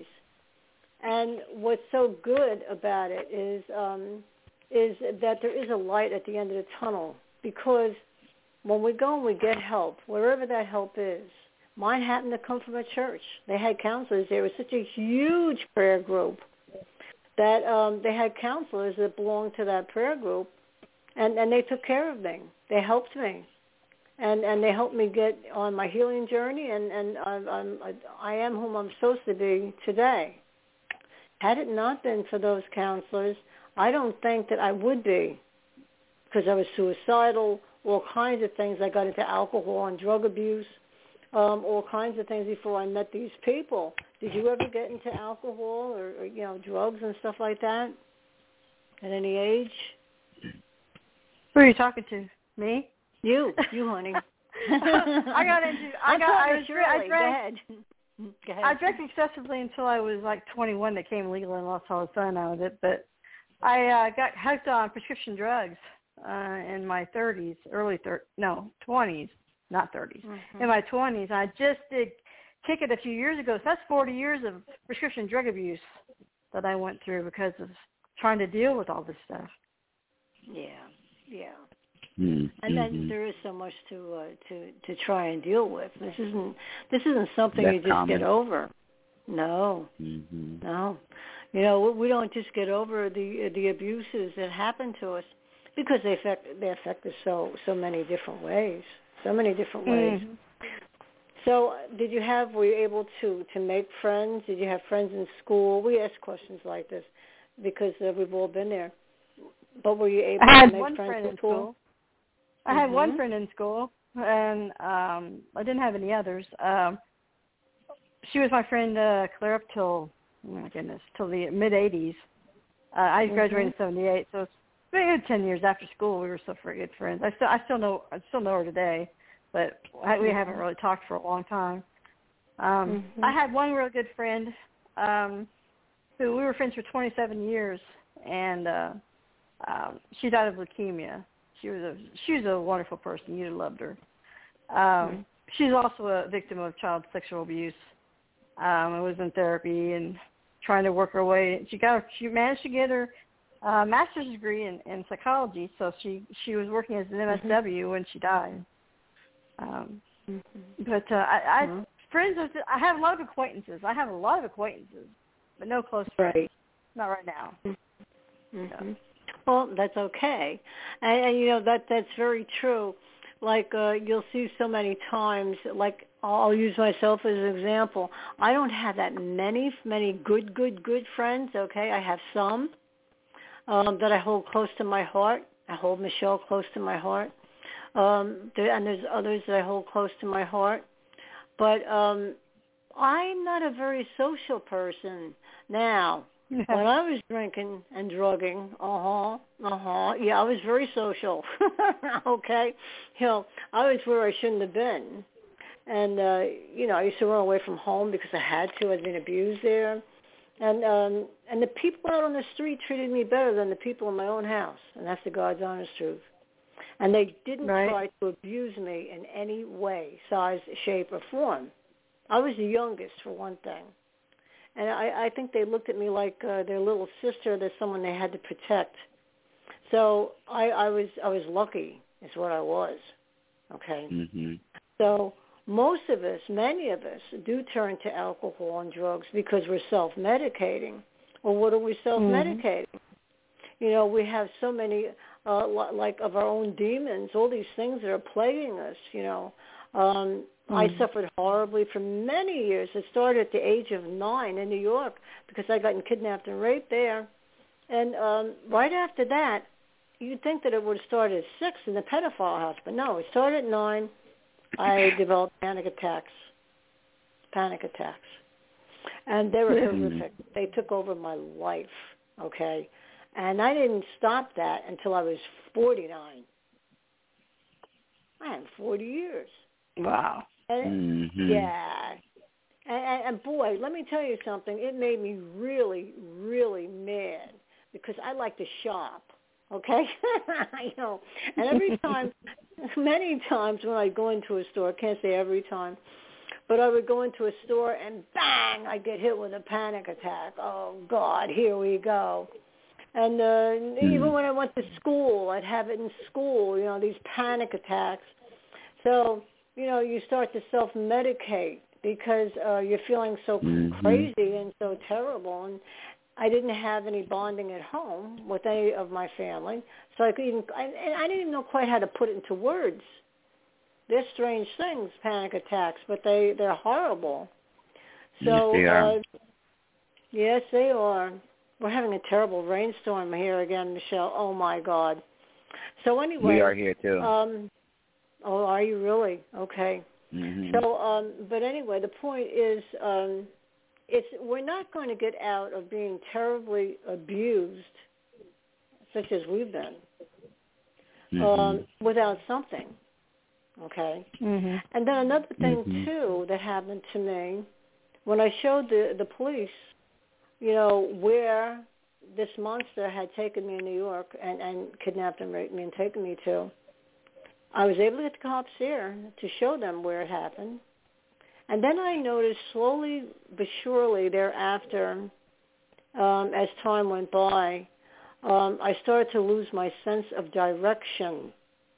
and what's so good about it is um, is that there is a light at the end of the tunnel, because when we go and we get help, wherever that help is. Mine happened to come from a church. They had counselors. There was such a huge prayer group that um, they had counselors that belonged to that prayer group, and, and they took care of me. They helped me, and and they helped me get on my healing journey, and, and I'm, I'm, I am whom I'm supposed to be today. Had it not been for those counselors, I don't think that I would be, because I was suicidal, all kinds of things. I got into alcohol and drug abuse. Um, all kinds of things before I met these people. Did you ever get into alcohol or, or you know, drugs and stuff like that at any age? Who are you talking to? Me? You, you, honey. I got into. I I'm got. I was. Shirley. I drank. Go ahead. Go ahead. I drank excessively until I was like twenty-one. That came legal and lost all the fun out of it. But I uh, got hooked on prescription drugs uh, in my thirties, early thir- no twenties, not thirties, mm-hmm. in my twenties. I just did kick it a few years ago. So that's forty years of prescription drug abuse that I went through because of trying to deal with all this stuff. Yeah, yeah. Mm-hmm. And then there is so much to uh, to to try and deal with. This isn't this isn't something That's you just common. get over. No, mm-hmm. no. You know, we don't just get over the the abuses that happen to us because they affect they affect us so so many different ways, so many different ways. Mm-hmm. So, did you have? Were you able to to make friends? Did you have friends in school? We ask questions like this because uh, we've all been there. But were you able I had to make one friends friend in in school? school. I mm-hmm. had one friend in school, and um, I didn't have any others. Um, she was my friend uh, clear up till, oh my goodness, till the mid eighties. Uh, I graduated mm-hmm. in seventy-eight, so it's been good ten years after school. We were still very good friends. I still, I still know, I still know her today, but I, we haven't really talked for a long time. Um, mm-hmm. I had one real good friend um, who we were friends for twenty-seven years, and uh, um, she died of leukemia. She was a she was a wonderful person. You'd have loved her. Um, mm-hmm. She's also a victim of child sexual abuse. Um, and was in therapy and trying to work her way. She got she managed to get her uh, master's degree in, in psychology. So she she was working as an M S W mm-hmm. when she died. Um, mm-hmm. But uh, I, I mm-hmm. friends with I have a lot of acquaintances. I have a lot of acquaintances, but no close friends. Right. Not right now. Mm-hmm. So. Well, that's okay, and, and you know that that's very true. Like uh, you'll see so many times. Like I'll use myself as an example. I don't have that many, many good, good, good friends. Okay, I have some um, that I hold close to my heart. I hold Michelle close to my heart, um, there, and there's others that I hold close to my heart. But um, I'm not a very social person now. When I was drinking and drugging, uh-huh, uh-huh, yeah, I was very social, okay? You know, I was where I shouldn't have been. And, uh, you know, I used to run away from home because I had to. I'd been abused there. And um, and the people out on the street treated me better than the people in my own house, and that's the God's honest truth. And they didn't right. try to abuse me in any way, size, shape, or form. I was the youngest, for one thing. And I, I think they looked at me like uh, their little sister, there's someone they had to protect. So I, I was I was lucky, is what I was. Okay. Mm-hmm. So most of us, many of us, do turn to alcohol and drugs because we're self-medicating. Well, what are we self-medicating? Mm-hmm. You know, we have so many, uh, like of our own demons, all these things that are plaguing us. You know. Um, Mm-hmm. I suffered horribly for many years. It started at the age of nine in New York because I got kidnapped and raped there. And um, right after that, you'd think that it would have started at six in the pedophile house, but no, it started at nine. I developed panic attacks, panic attacks. And they were mm-hmm. horrific. They took over my life, okay? And I didn't stop that until I was forty-nine. I had forty years. Wow. And, mm-hmm. Yeah. And, and, and, boy, let me tell you something. It made me really, really mad because I like to shop, okay? you know, and every time, many times when I go into a store, I can't say every time, but I would go into a store and bang, I'd get hit with a panic attack. Oh, God, here we go. And uh, mm. even when I went to school, I'd have it in school, you know, these panic attacks. So, you know, you start to self-medicate because uh, you're feeling so mm-hmm. crazy and so terrible. And I didn't have any bonding at home with any of my family, so I could even, I, I didn't even know quite how to put it into words. They're strange things, panic attacks, but they, they're horrible. So, yes, they are. Uh, yes, they are. We're having a terrible rainstorm here again, Michelle. Oh, my God. So anyway. We are here, too. Um, Oh, are you really? Okay. Mm-hmm. So, um, but anyway, the point is, um, it's we're not going to get out of being terribly abused, such as we've been, mm-hmm. um, without something. Okay. Mm-hmm. And then another thing mm-hmm. too that happened to me when I showed the the police, you know, where this monster had taken me in New York and, and kidnapped and raped me and taken me to, I was able to get the cops there to show them where it happened. And then I noticed slowly but surely thereafter, um, as time went by, um, I started to lose my sense of direction.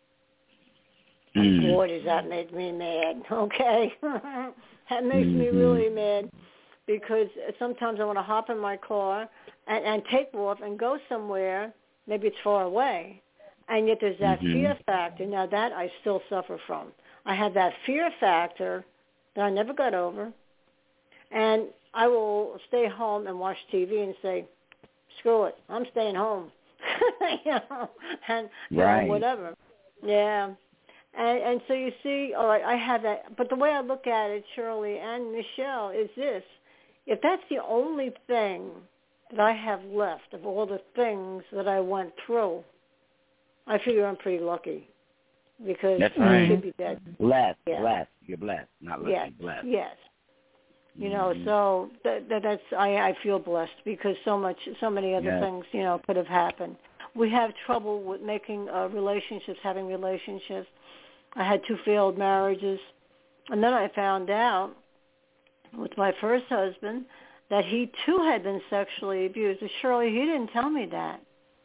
Mm. And boy, does that make me mad, okay? That makes mm-hmm. me really mad because sometimes I want to hop in my car and, and take off and go somewhere, maybe it's far away, and yet there's that mm-hmm. fear factor. Now that I still suffer from. I have that fear factor that I never got over, and I will stay home and watch T V and say, screw it, I'm staying home, you know, and you right. know, whatever. Yeah. And, and so you see, all right, I have that. But the way I look at it, Shirley and Michelle, is this. If that's the only thing that I have left of all the things that I went through, I figure I'm pretty lucky because that's I right. should be dead. Blessed, yeah. blessed. You're blessed, not lucky, yes. blessed. Yes. You know, mm-hmm. so that, that, that's I, I feel blessed because so much, so many other yes. things, you know, could have happened. We have trouble with making uh, relationships, having relationships. I had two failed marriages, and then I found out with my first husband that he too had been sexually abused. And Shirley, he didn't tell me that.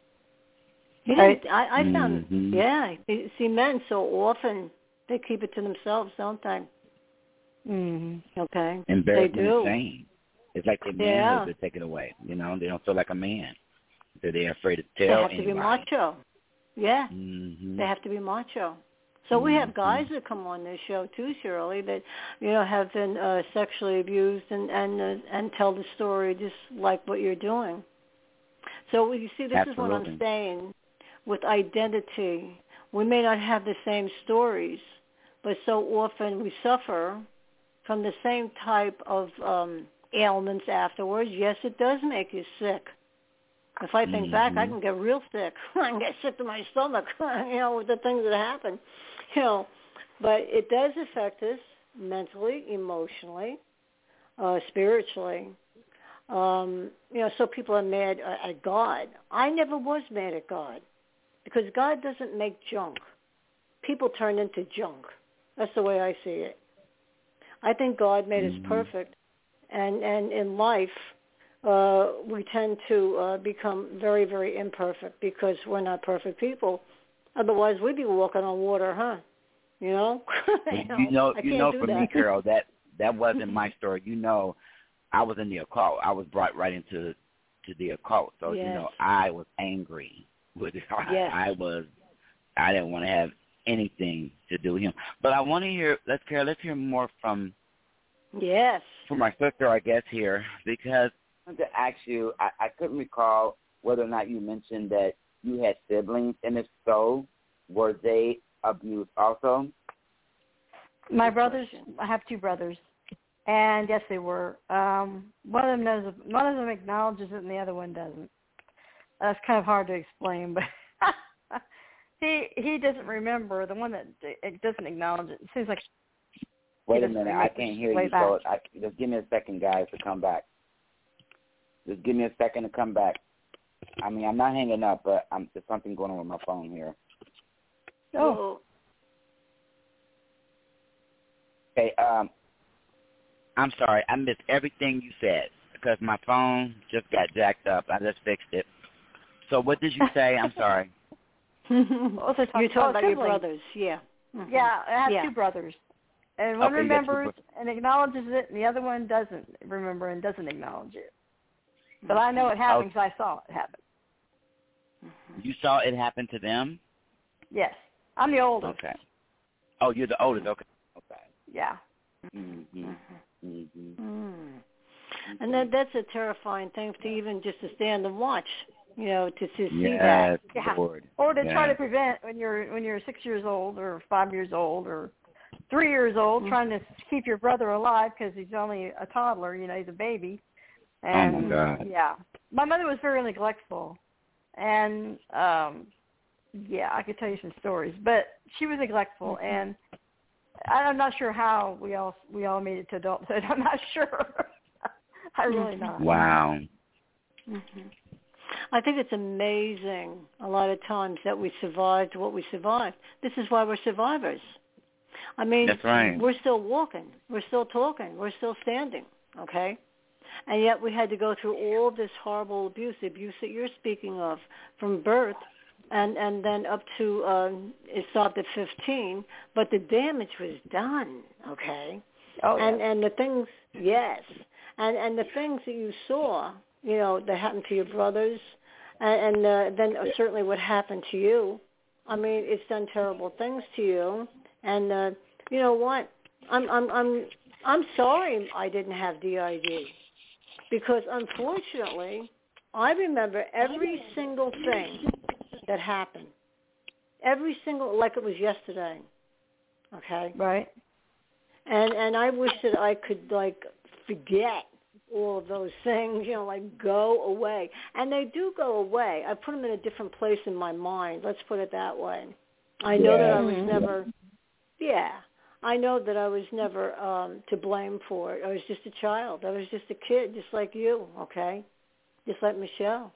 He right. didn't. I, I found, mm-hmm. yeah. You see, men so often they keep it to themselves, don't they? Mm-hmm. Okay. Embarrassment they do. and shame. It's like their yeah. manhood is taken away. You know, they don't feel like a man. So they're afraid to tell They have anybody. to be macho. Yeah. Mm-hmm. They have to be macho. So we have guys that come on this show too, Shirley, that you know have been uh, sexually abused and and uh, and tell the story just like what you're doing. So you see, this Absolutely. is what I'm saying with identity. We may not have the same stories, but so often we suffer from the same type of um, ailments afterwards. Yes, it does make you sick. If I think mm-hmm. back, I can get real sick. I can get sick to my stomach, you know, with the things that happen. You know, but it does affect us mentally, emotionally, uh, spiritually. Um, you know, so people are mad at God. I never was mad at God because God doesn't make junk. People turn into junk. That's the way I see it. I think God made mm-hmm. us perfect, and and in life uh, we tend to uh, become very, very imperfect because we're not perfect people. Otherwise, we'd be walking on water, huh? You know? you know, you know, I you can't know do for that. me, Carol, that that wasn't my story. You know, I was in the occult. I was brought right into to the occult. So yes. you know, I was angry with I, yes. I was. I didn't want to have anything to do with him. But I want to hear. Let's Carol. Let's hear more from. Yes. From my sister, I guess here because I wanted to ask you. I, I couldn't recall whether or not you mentioned that you had siblings, and if so, were they abused also? My brothers, I have two brothers, and yes, they were. Um, one of them knows, one of them acknowledges it, and the other one doesn't. That's kind of hard to explain, but he he doesn't remember. The one that it doesn't acknowledge it, it seems like. Wait a minute, I can't hear you. So I, just give me a second, guys, to come back. Just give me a second to come back. I mean, I'm not hanging up, but I'm, there's something going on with my phone here. Oh. Okay, um, I'm sorry. I missed everything you said because my phone just got jacked up. I just fixed it. So what did you say? I'm sorry. What was I talking You're talking oh, about your siblings. brothers, yeah. Mm-hmm. Yeah, I have yeah. two brothers. And one Okay, remembers and acknowledges it, and the other one doesn't remember and doesn't acknowledge it. But I know it happened because I saw it happen. You saw it happen to them? Yes. I'm the oldest. Okay. Oh, you're the oldest. Okay. Okay. Yeah. Mm-hmm. Mm-hmm. Mm. And that that's a terrifying thing to even just to stand and watch, you know, to, to see yes, that. Yeah. Lord. Or to yes. try to prevent when you're when you're six years old or five years old or three years old, mm-hmm. trying to keep your brother alive because he's only a toddler, you know, he's a baby. And, oh, my God. Yeah. My mother was very neglectful. And, um, yeah, I could tell you some stories. But she was neglectful, and I'm not sure how we all we all made it to adulthood. I'm not sure. not really not. Wow. Mm-hmm. I think it's amazing a lot of times that we survived what we survived. This is why we're survivors. I mean, That's right. We're still walking. We're still talking. We're still standing, okay? And yet we had to go through all this horrible abuse, the abuse that you're speaking of, from birth and, and then up to, um, it stopped at fifteen, but the damage was done, okay? Oh, yeah. And, and the things, yes, and, and the things that you saw, you know, that happened to your brothers, and, and uh, then certainly what happened to you. I mean, it's done terrible things to you, and uh, you know what? I'm I'm I'm I'm sorry I didn't have D I D, because unfortunately, I remember every single thing that happened, every single like it was yesterday. Okay. Right. And and I wish that I could like forget all of those things, you know, like go away. And they do go away. I put them in a different place in my mind. Let's put it that way. I know yeah. that I was never, yeah, I know that I was never um, to blame for it. I was just a child. I was just a kid, just like you, okay? Just like Michelle.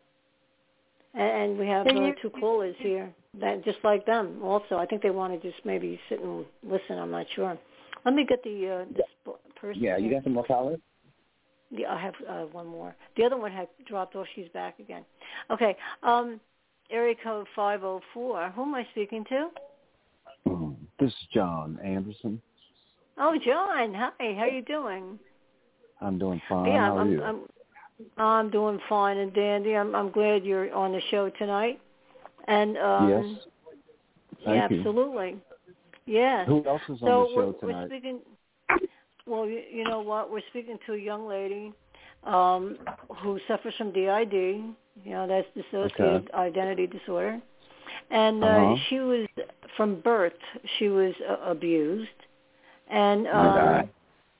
And, and we have uh, you, two callers here, that just like them also. I think they want to just maybe sit and listen. I'm not sure. Let me get the uh, this person. Yeah, you got some more callers? Yeah, I have uh, one more. The other one had dropped off. She's back again. Okay. Um, area code five oh four. Who am I speaking to? Mm, this is John Anderson. Oh, John. Hi. How you doing? I'm doing fine. Yeah, How are I'm, you? I'm, I'm doing fine and dandy. I'm, I'm glad you're on the show tonight. And um, yes. Thank yeah, you. absolutely. Yes. Who else is so on the show we're, tonight? We're speaking. Well, you, you know what? We're speaking to a young lady um, who suffers from D I D. You know, that's dissociative okay. identity disorder. And uh, uh-huh. she was, from birth, she was uh, abused. And, um, okay.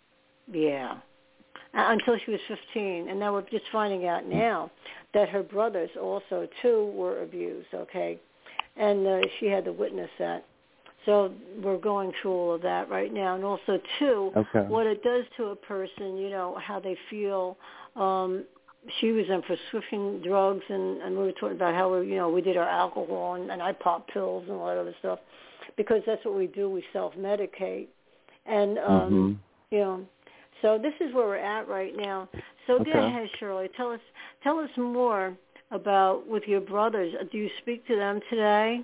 yeah, uh, until she was fifteen. And now we're just finding out now that her brothers also, too, were abused, okay? And uh, she had to witness that. So we're going through all of that right now. And also, too, okay. what it does to a person, you know, how they feel. Um, she was on prescription drugs, and, and we were talking about how, we, you know, we did our alcohol, and, and I popped pills and all that other stuff, because that's what we do. We self-medicate. And, um, mm-hmm. you know, so this is where we're at right now. So okay. go ahead, Shirley. Tell us, tell us more about with your brothers. Do you speak to them today?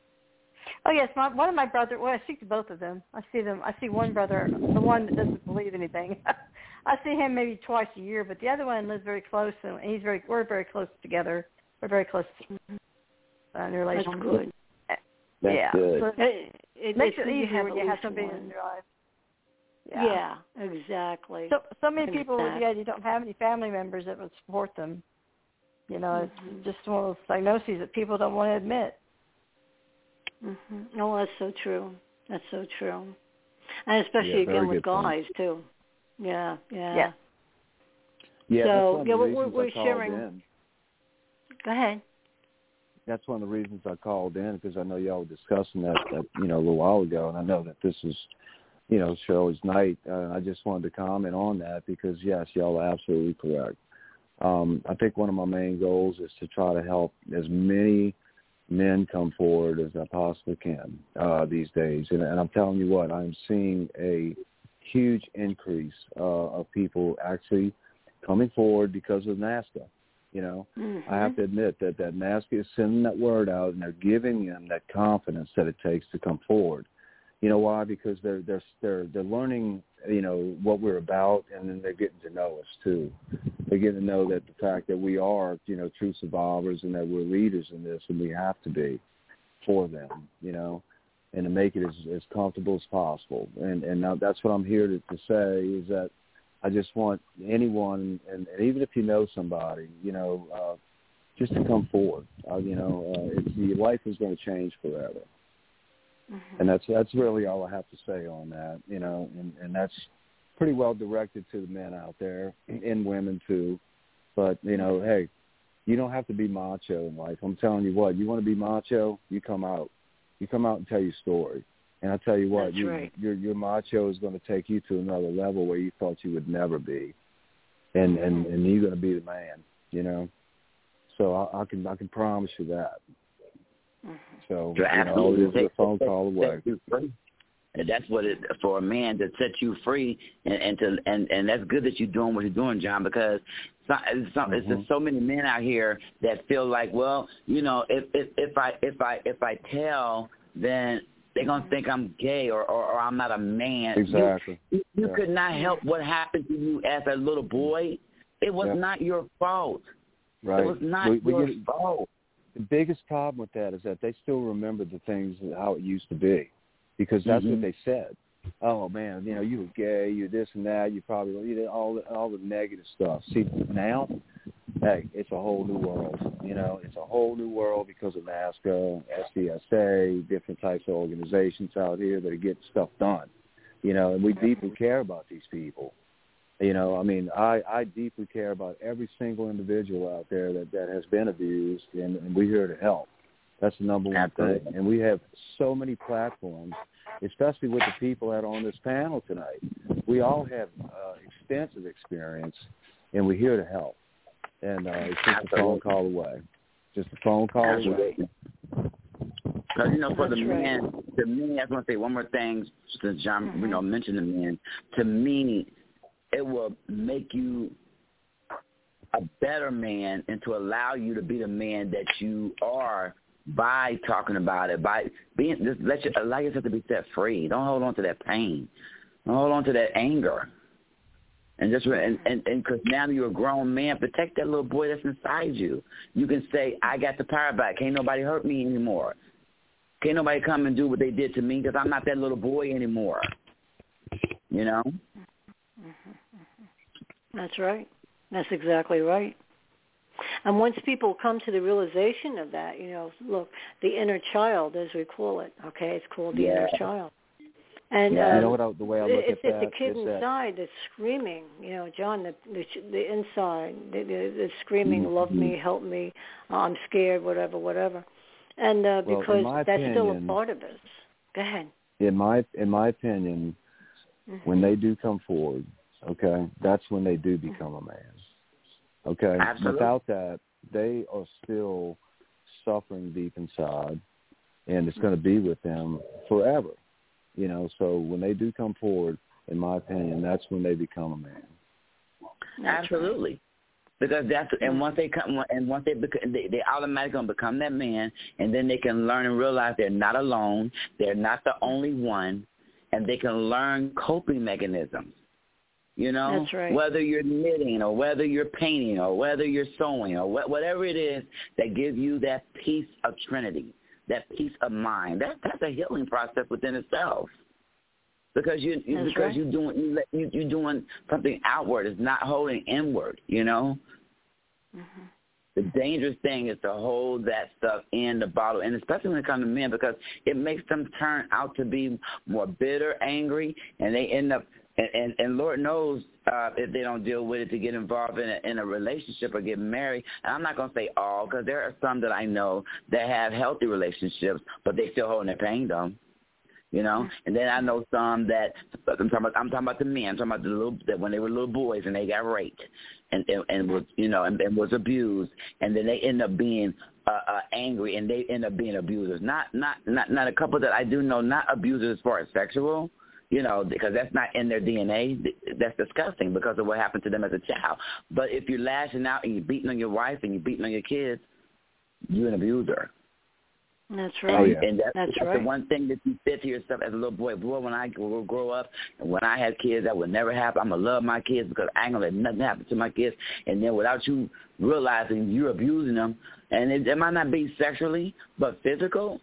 Oh yes, my, one of my brothers. Well, I speak to both of them. I see them. I see one brother, the one that doesn't believe anything. I see him maybe twice a year, but the other one lives very close, and he's very. We're very close together. We're very close uh, in relation. That's good. That's yeah, good. so It, it makes it it easier when you have at least somebody one. in your life. Yeah, yeah, exactly. So so many people with Exactly. D I D don't have any family members that would support them. You know, mm-hmm. it's just one of those diagnoses that people don't want to admit. Mm-hmm. Oh, that's so true. That's so true. And especially yeah, again with point. guys too. Yeah, yeah. Yeah. Yeah, so, that's one of yeah, the we're, reasons we're I called sharing. in. Go ahead. That's one of the reasons I called in, because I know y'all were discussing that, that, you know, a little while ago, and I know that this is, you know, Shirley's night. Uh, I just wanted to comment on that because, yes, y'all are absolutely correct. Um, I think one of my main goals is to try to help as many men come forward as I possibly can uh, these days. And, and I'm telling you what, I'm seeing a huge increase uh, of people actually coming forward because of NAASCA. You know, mm-hmm. I have to admit that, that NAASCA is sending that word out, and they're giving them that confidence that it takes to come forward. You know why? Because they're they're they're they're learning, you know, what we're about, and then they're getting to know us too. They're getting to know that the fact that we are, you know, true survivors, and that we're leaders in this, and we have to be for them, you know, and to make it as, as comfortable as possible. And and now that's what I'm here to, to say is that I just want anyone, and, and even if you know somebody, you know, uh, just to come forward. Uh, you know, uh, it's, your life is going to change forever. Mm-hmm. And that's that's really all I have to say on that, you know, and, and that's pretty well directed to the men out there and women too. But, you know, hey, you don't have to be macho in life. I'm telling you what, you want to be macho, you come out. You come out and tell your story. And I tell you what, That's you, right. your your macho is going to take you to another level where you thought you would never be. and and and you're going to be the man, you know. So I, I can I can promise you that. Mm-hmm. So you know, all it is is a phone call away. And that's what it for a man to set you free, and, and to and, and that's good that you're doing what you're doing, John, because some, some, mm-hmm. there's so many men out here that feel like, well, you know, if if, if I if I if I tell, then they're gonna think I'm gay or, or, or I'm not a man. Exactly. You, you yeah. could not help what happened to you as a little boy. It was yeah. not your fault. Right. It was not we, we your get, fault. The biggest problem with that is that they still remember the things how it used to be. Because that's mm-hmm. what they said. Oh man, you know, you were gay, you this and that. You probably you did all the, all the negative stuff. See now, hey, it's a whole new world. You know, it's a whole new world because of NAASCA, S D S A, different types of organizations out here that are getting stuff done. You know, and we deeply care about these people. You know, I mean, I, I deeply care about every single individual out there that, that has been abused, and, and we're here to help. That's the number one Absolutely. thing. And we have so many platforms, especially with the people that are on this panel tonight. We all have uh, extensive experience, and we're here to help. And uh, it's just Absolutely. a phone call away. Just a phone call Absolutely. away. Because, you know, for That's the right. men, to me, I just want to say one more thing, since John, mm-hmm. you know, mentioned the men. To me, it will make you a better man and to allow you to be the man that you are by talking about it, by being, just let you, allow yourself to be set free. Don't hold on to that pain. Don't hold on to that anger. And just and and because now you're a grown man, protect that little boy that's inside you. You can say, I got the power back. Can't nobody hurt me anymore. Can't nobody come and do what they did to me because I'm not that little boy anymore. You know? That's right. That's exactly right. And once people come to the realization of that, you know, look, the inner child, as we call it, okay, it's called the yeah. inner child. And yeah, um, you know what I, the way I look it's, at it's that the kid is inside that, that's screaming, you know, John, the the, the inside, the, the, the screaming, mm-hmm. love me, help me, oh, I'm scared, whatever, whatever. And uh, well, because that's opinion, still a part of us. Go ahead. In my in my opinion, mm-hmm. when they do come forward, okay, that's when they do become a man. Okay, Absolutely. Without that, they are still suffering deep inside, and it's going to be with them forever. You know, so when they do come forward, in my opinion, that's when they become a man. Absolutely, because that's and once they come and once they become, they, they automatically gonna become that man, and then they can learn and realize they're not alone, they're not the only one, and they can learn coping mechanisms. You know, That's right. whether you're knitting or whether you're painting or whether you're sewing or wh- whatever it is that gives you that peace of Trinity, that peace of mind. That that's a healing process within itself, because you, you because right. you're doing you, you you're doing something outward. It's not holding inward. You know, mm-hmm. the dangerous thing is to hold that stuff in the bottle, and especially when it comes to men, because it makes them turn out to be more bitter, angry, and they end up. And, and, and Lord knows uh, if they don't deal with it to get involved in a, in a relationship or get married. And I'm not going to say all, because there are some that I know that have healthy relationships, but they still holding their pain down. You know, and then I know some that I'm talking about. I'm talking about the men. I'm talking about the little that when they were little boys and they got raped and and, and was you know and, and was abused, and then they end up being uh, uh, angry and they end up being abusers. Not not not not a couple that I do know, not abusers as far as sexual. You know, because that's not in their D N A. That's disgusting because of what happened to them as a child. But if you're lashing out and you're beating on your wife and you're beating on your kids, you're an abuser. That's right. And, oh, yeah. and that's, that's, that's right. the one thing that you said to yourself as a little boy, boy, when I will grow up and when I have kids, that would never happen. I'm going to love my kids because I ain't going to let nothing happen to my kids. And then without you realizing you're abusing them, and it, it might not be sexually, but physical,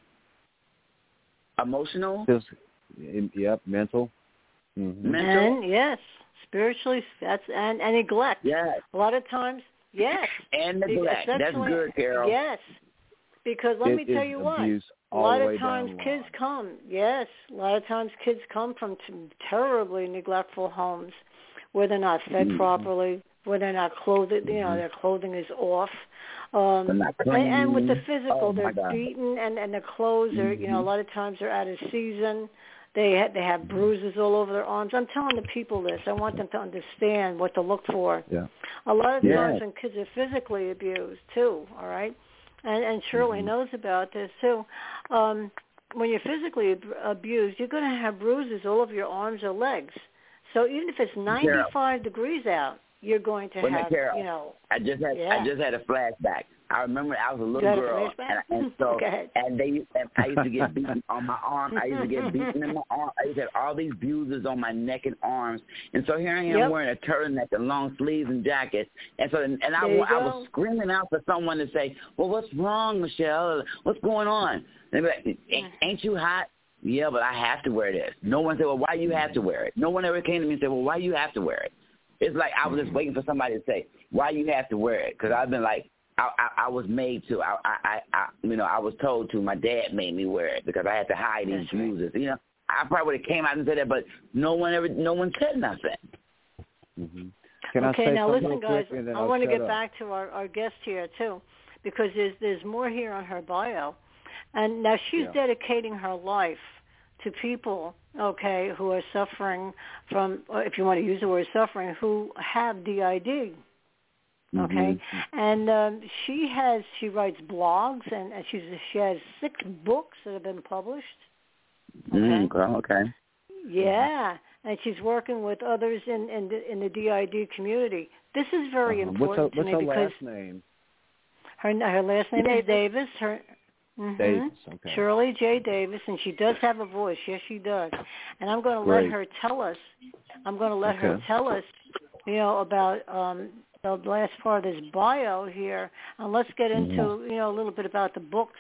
emotional. Just, yep, mental. Mm-hmm. Mental. And, yes, spiritually, that's and, and neglect. Yes. A lot of times, yes. And neglect. That's good, Carol. Yes. Because let it me tell you what, a lot of times kids come, yes, a lot of times kids come from t- terribly neglectful homes where they're not fed mm-hmm. properly, where they're not clothed, mm-hmm. you know, their clothing is off. Um, and, and with the physical, oh, they're beaten and, and their clothes are, mm-hmm. you know, a lot of times they're out of season. They ha- they have bruises all over their arms. I'm telling the people this. I want them to understand what to look for. Yeah. A lot of Yeah. times when kids are physically abused too, all right, and and Shirley mm-hmm. knows about this too. Um, when you're physically ab- abused, you're going to have bruises all over your arms or legs. So even if it's ninety-five Carol. degrees out, you're going to Wait a minute, have, Carol. you know. I just had Yeah. I just had a flashback. I remember I was a You little had a girl, flashback? and, and so Okay. and they and I used to get beaten on my arm. I used to get beaten in my arm. I used to have all these bruises on my neck and arms. And so here I am Yep. wearing a turtleneck and long sleeves and jacket. And so and I, There you I go. was screaming out for someone to say, "Well, what's wrong, Michelle? What's going on?" And they'd be like, "Ain't you hot?" Yeah, but I have to wear this. No one said, "Well, why you have to wear it?" No one ever came to me and said, "Well, why you have to wear it?" It's like I was just waiting for somebody to say, "Why you have to wear it?" Because I've been like, I, I, I was made to. I, I, I, you know, I was told to. My dad made me wear it because I had to hide these That's right. bruises. You know, I probably would have came out and said that, but no one ever, no one said nothing. Mm-hmm. Can okay, I say now something listen, real quick, guys. and then I I'll want to shut get up. back to our, our guest here too, because there's there's more here on her bio, and now she's Yeah. dedicating her life to people, okay, who are suffering from, or if you want to use the word suffering, who have D I D. Okay, Mm-hmm. and um, she has she writes blogs, and, and she's she has six books that have been published. Okay. Mm, well, okay. Yeah, and she's working with others in in the, in the D I D community. This is very Uh-huh. important what's her, to me what's her because last name? her her last name Davis. is Davis. Her mm-hmm. Davis. Okay. Shirley J. Davis, and she does have a voice. Yes, she does. And I'm going to Great. let her tell us. I'm going to let her Okay. tell us, you know, about um, the last part of this bio here, and let's get into, you know, a little bit about the books.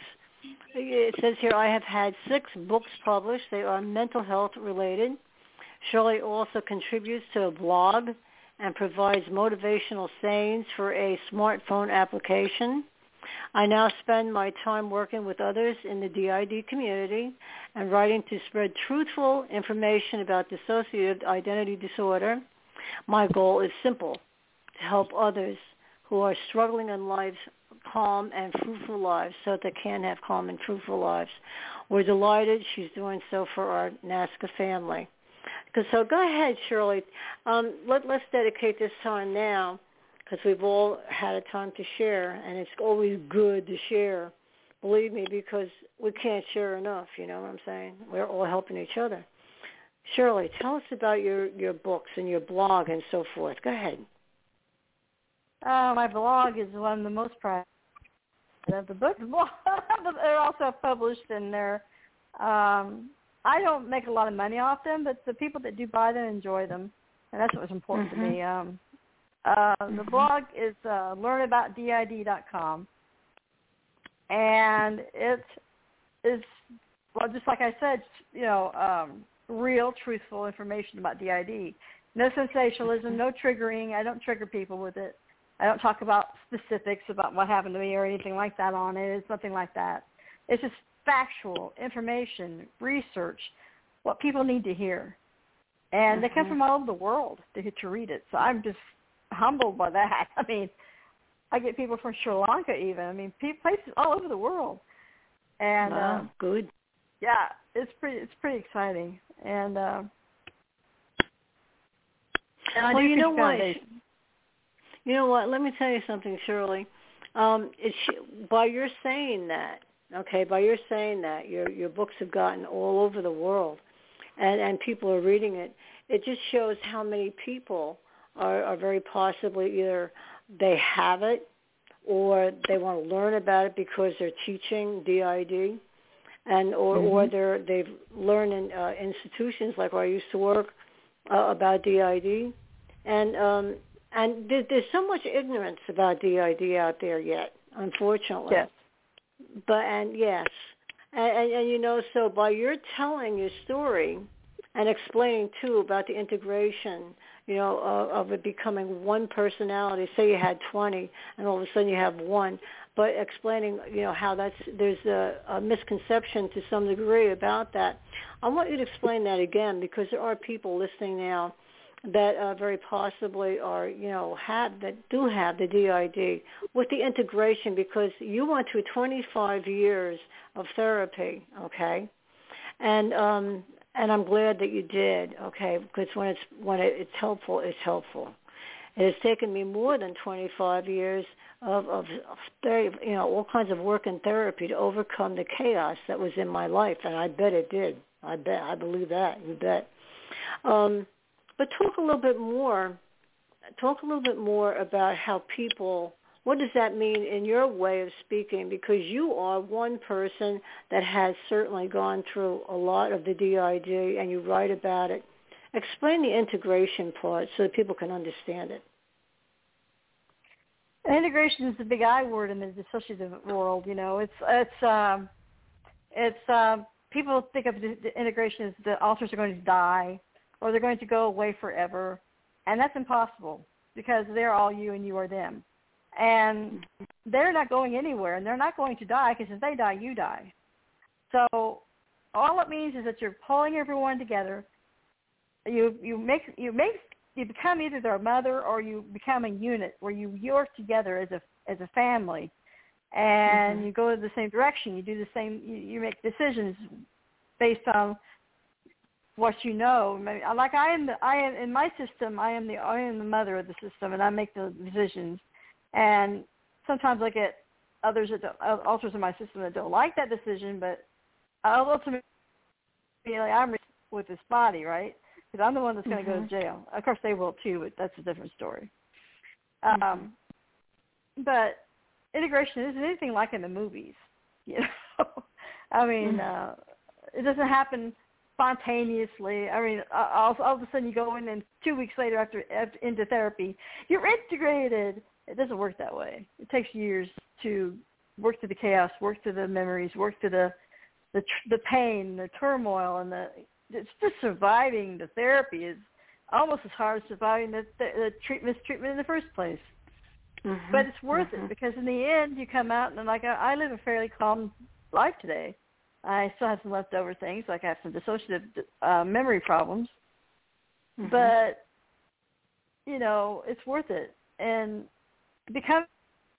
It says here, I have had six books published. They are mental health related. Shirley also contributes to a blog and provides motivational sayings for a smartphone application. I now spend my time working with others in the D I D community and writing to spread truthful information about dissociative identity disorder. My goal is simple, to help others who are struggling in life calm and fruitful lives so that they can have calm and fruitful lives. We're delighted she's doing so for our NAASCA family. So go ahead, Shirley. Um, let, let's dedicate this time now because we've all had a time to share, and it's always good to share, believe me, because we can't share enough, you know what I'm saying? We're all helping each other. Shirley, tell us about your, your books and your blog and so forth. Go ahead. Uh, my blog is one of the most proud of the books. They're also published, and they're, um, I don't make a lot of money off them, but the people that do buy them enjoy them, and that's what's important mm-hmm. to me. Um, uh, mm-hmm. The blog is uh, learn about D I D dot com, and it is, well, just like I said, you know, um, real, truthful information about D I D. No sensationalism, no triggering. I don't trigger people with it. I don't talk about specifics about what happened to me or anything like that on it. It's nothing like that. It's just factual information, research, what people need to hear. And mm-hmm. they come from all over the world to get to read it. So I'm just humbled by that. I mean, I get people from Sri Lanka even. I mean, places all over the world. And wow, uh, good. Yeah, it's pretty. It's pretty exciting. And, uh, and I well, do you know what? Foundation. You know what? Let me tell you something, Shirley. Um, it's, by your saying that, okay, by your saying that, your your books have gotten all over the world, and, and people are reading it. It just shows how many people are, are very possibly either they have it or they want to learn about it because they're teaching D I D, and or, mm-hmm. or they're they've learned in uh, institutions like where I used to work uh, about D I D, and um, and there, there's so much ignorance about D I D out there yet, unfortunately. Yes. But and yes, and, and, and you know, so by your telling your story and explaining too about the integration, you know, of, of it becoming one personality. Say you had twenty, and all of a sudden you have one. But explaining, you know, how that's there's a, a misconception to some degree about that. I want you to explain that again because there are people listening now that uh, very possibly are, you know, have that do have the D I D with the integration because you went through twenty-five years of therapy, okay, and um, and I'm glad that you did. Okay, because when it's when it, it's helpful, it's helpful. It has taken me more than twenty-five years of, of, of therapy, you know, all kinds of work and therapy to overcome the chaos that was in my life, and I bet it did. I bet, I believe that. You bet. Um, but talk a little bit more. Talk a little bit more about how people. What does that mean in your way of speaking? Because you are one person that has certainly gone through a lot of the D I D, and you write about it. Explain the integration part so that people can understand it. Integration is the big I word in the dissociative world. You know, it's it's um, it's uh, people think of the, the integration as the alters are going to die or they're going to go away forever, and that's impossible because they're all you and you are them, and they're not going anywhere, and they're not going to die because if they die, you die. So all it means is that you're pulling everyone together. You you make you make you become either their mother or you become a unit where you work together as a as a family, and mm-hmm. you go in the same direction. You do the same. You, you make decisions based on what you know. Like I am the I am in my system. I am the I am the mother of the system, and I make the decisions. And sometimes I get others that don't, alters in my system that don't like that decision, but ultimately I'm with this body, right? Because I'm the one that's going to mm-hmm. go to jail. Of course, they will too, but that's a different story. Mm-hmm. Um, but integration isn't anything like in the movies. You know, I mean, mm-hmm. uh, it doesn't happen spontaneously. I mean, all, all of a sudden you go in, and two weeks later, after, after into therapy, you're integrated. It doesn't work that way. It takes years to work through the chaos, work through the memories, work through the the, the pain, the turmoil, and the it's just surviving the therapy is almost as hard as surviving the, the, the treatment mistreatment in the first place. Mm-hmm. But it's worth mm-hmm. it because in the end you come out and like I, I live a fairly calm life today. I still have some leftover things, like I have some dissociative uh, memory problems. Mm-hmm. But, you know, it's worth it. And becoming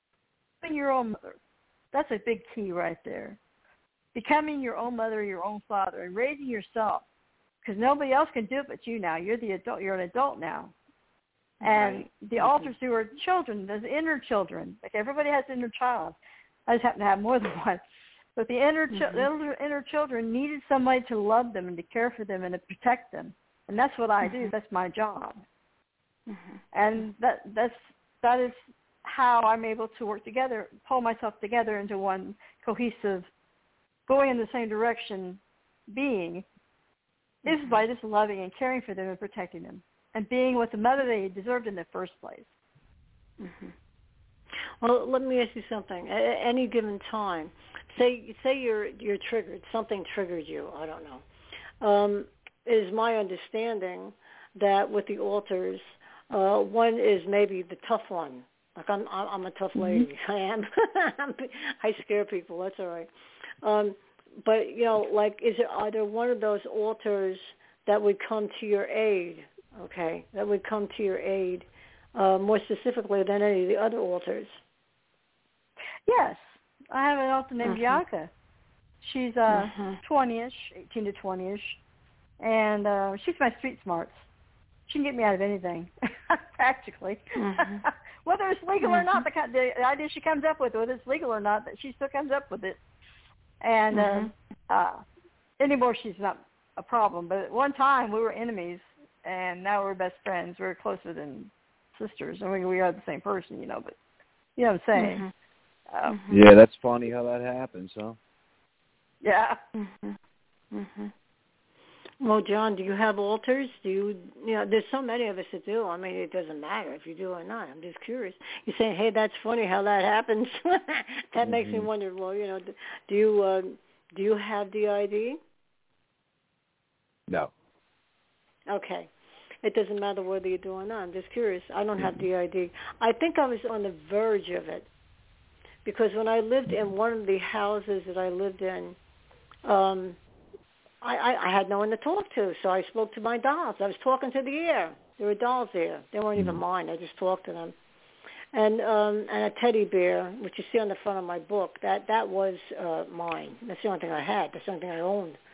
your own mother, that's a big key right there. Becoming your own mother, your own father, and raising yourself. Because nobody else can do it but you now. You're the adult. You're an adult now. And right. the mm-hmm. alters who are children, the inner children, like everybody has an inner child. I just happen to have more than one. But the inner, mm-hmm. ch- the inner children needed somebody to love them and to care for them and to protect them. And that's what I mm-hmm. do. That's my job. Mm-hmm. And that that's that is how I'm able to work together, pull myself together into one cohesive, going in the same direction being, mm-hmm. is by just loving and caring for them and protecting them and being with the mother they deserved in the first place. Mm-hmm. Well, let me ask you something. At any given time, say say you're you're triggered, something triggered you. I don't know. Um, it is my understanding that with the alters, uh, one is maybe the tough one. Like I'm I'm a tough lady. Mm-hmm. I am. I scare people. That's all right. Um, but you know, like, is there are there one of those alters that would come to your aid? Okay, that would come to your aid uh, more specifically than any of the other alters. Yes, I have an alter named mm-hmm. Bianca. She's uh, mm-hmm. twenty-ish, eighteen to twenty-ish, and uh, she's my street smarts. She can get me out of anything, practically. Mm-hmm. Whether it's legal mm-hmm. or not, the, the idea she comes up with, whether it's legal or not, that she still comes up with it. And mm-hmm. uh, uh, anymore, she's not a problem. But at one time, we were enemies, and now we're best friends. We're closer than sisters. I mean, we are the same person, you know, but you know what I'm saying. Mm-hmm. Uh, mm-hmm. Yeah, that's funny how that happens, huh? Yeah. Mm-hmm. Mm-hmm. Well, John, do you have alters? Do you, you know, there's so many of us that do. I mean, it doesn't matter if you do or not. I'm just curious. You're saying, hey, that's funny how that happens. that mm-hmm. makes me wonder, well, you know, do you uh, do you have D I D? No. Okay. It doesn't matter whether you do or not. I'm just curious. I don't have D I D. I think I was on the verge of it because when I lived in one of the houses that I lived in, um, I, I, I had no one to talk to, so I spoke to my dolls. I was talking to the air. There were dolls there. They weren't even mine. I just talked to them. And um, and a teddy bear, which you see on the front of my book, that, that was uh, mine. That's the only thing I had. That's the only thing I owned.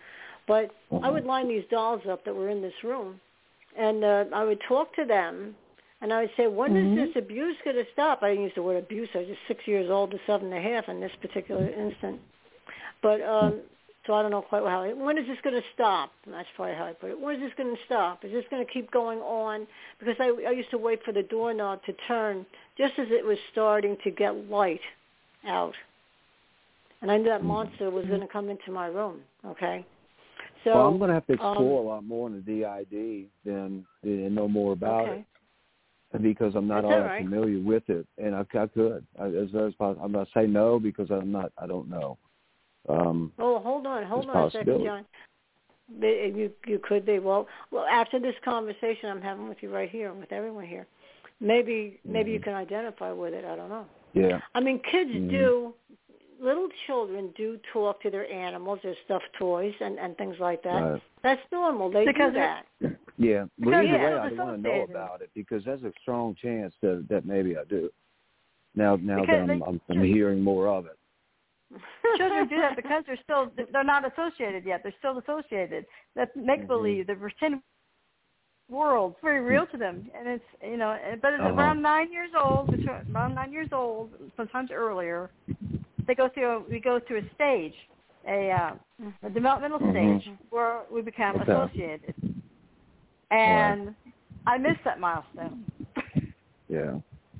But uh-huh. I would line these dolls up that were in this room, and uh, I would talk to them, and I would say, when mm-hmm. is this abuse going to stop? I didn't use the word abuse. I was just six years old to seven and a half in this particular instant. But um, so I don't know quite how. When is this going to stop? And that's probably how I put it. When is this going to stop? Is this going to keep going on? Because I, I used to wait for the doorknob to turn just as it was starting to get light out. And I knew that monster was going to come into my room, okay? So well, I'm going to have to explore um, a lot more in the D I D than and know more about okay. it, because I'm not That's all all that right. familiar with it. And I, I could, I, as as possible. I'm going to say no because I'm not. I don't know. Um, oh, hold on, hold There's on a second, John. You you could be well. Well, after this conversation I'm having with you right here, with everyone here, maybe maybe mm-hmm. you can identify with it. I don't know. Yeah. I mean, kids mm-hmm. do. Little children do talk to their animals, their stuffed toys, and, and things like that. Right. That's normal. They because do that. Yeah. But Because either yeah. way, I want to know about it because there's a strong chance that that maybe I do. Now, now because that I'm, they, I'm, I'm hearing more of it. Children do that because they're still they're not associated yet. They're still associated. That make believe, mm-hmm. the pretend world's very real to them, and it's you know. But Uh-huh. around nine years old, around nine years old, sometimes earlier, they go through. A, we go through a stage, a, uh, a developmental mm-hmm. stage where we become okay. associated, and right. I missed that milestone. Yeah.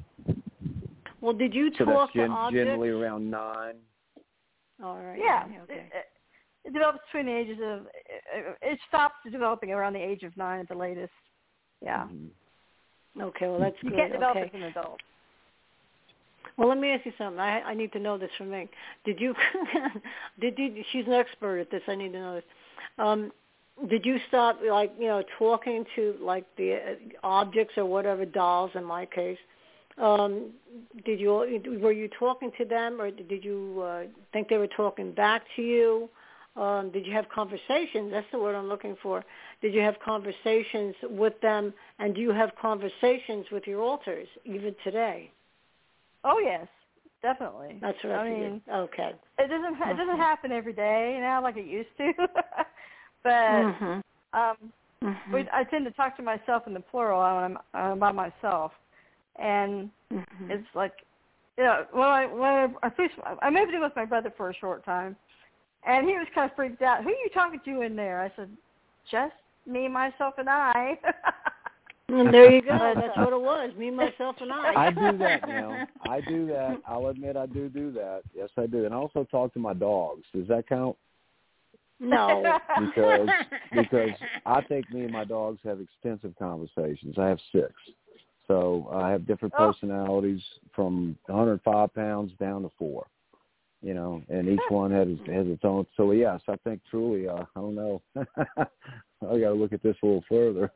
Well, did you so talk that's gen- to objects? generally around nine. All right. Yeah. Okay. It, it develops between the ages of. It, it stops developing around the age of nine at the latest. Yeah. Mm-hmm. Okay. Well, that's you good. can't develop okay. as an adult. Well, let me ask you something. I, I need to know this from me. Did you? did you? She's an expert at this. I need to know this. Um, did you stop, like, you know, talking to like the uh, objects or whatever, dolls in my case? Um, did you? Were you talking to them, or did you uh, think they were talking back to you? Um, did you have conversations? That's the word I'm looking for. Did you have conversations with them, and do you have conversations with your alters even today? Oh yes, definitely. That's what I, I figured. mean. Okay. It doesn't. It doesn't happen every day now like it used to, but mm-hmm. um, mm-hmm. we, I tend to talk to myself in the plural when I'm uh, by myself, and mm-hmm. it's like, you know, when I when I, I first I moved in with my brother for a short time, and he was kind of freaked out. Who are you talking to in there? I said, just me, myself, and I. And there you go. That's what it was. Me, myself, and I. I do that now. I do that. I'll admit I do do that. Yes, I do. And I also talk to my dogs. Does that count? No. Because because I think me and my dogs have extensive conversations. I have six. So I have different personalities from one hundred five pounds down to four. You know, and each one has has its own. So yes, I think truly, uh, I don't know. I got to look at this a little further.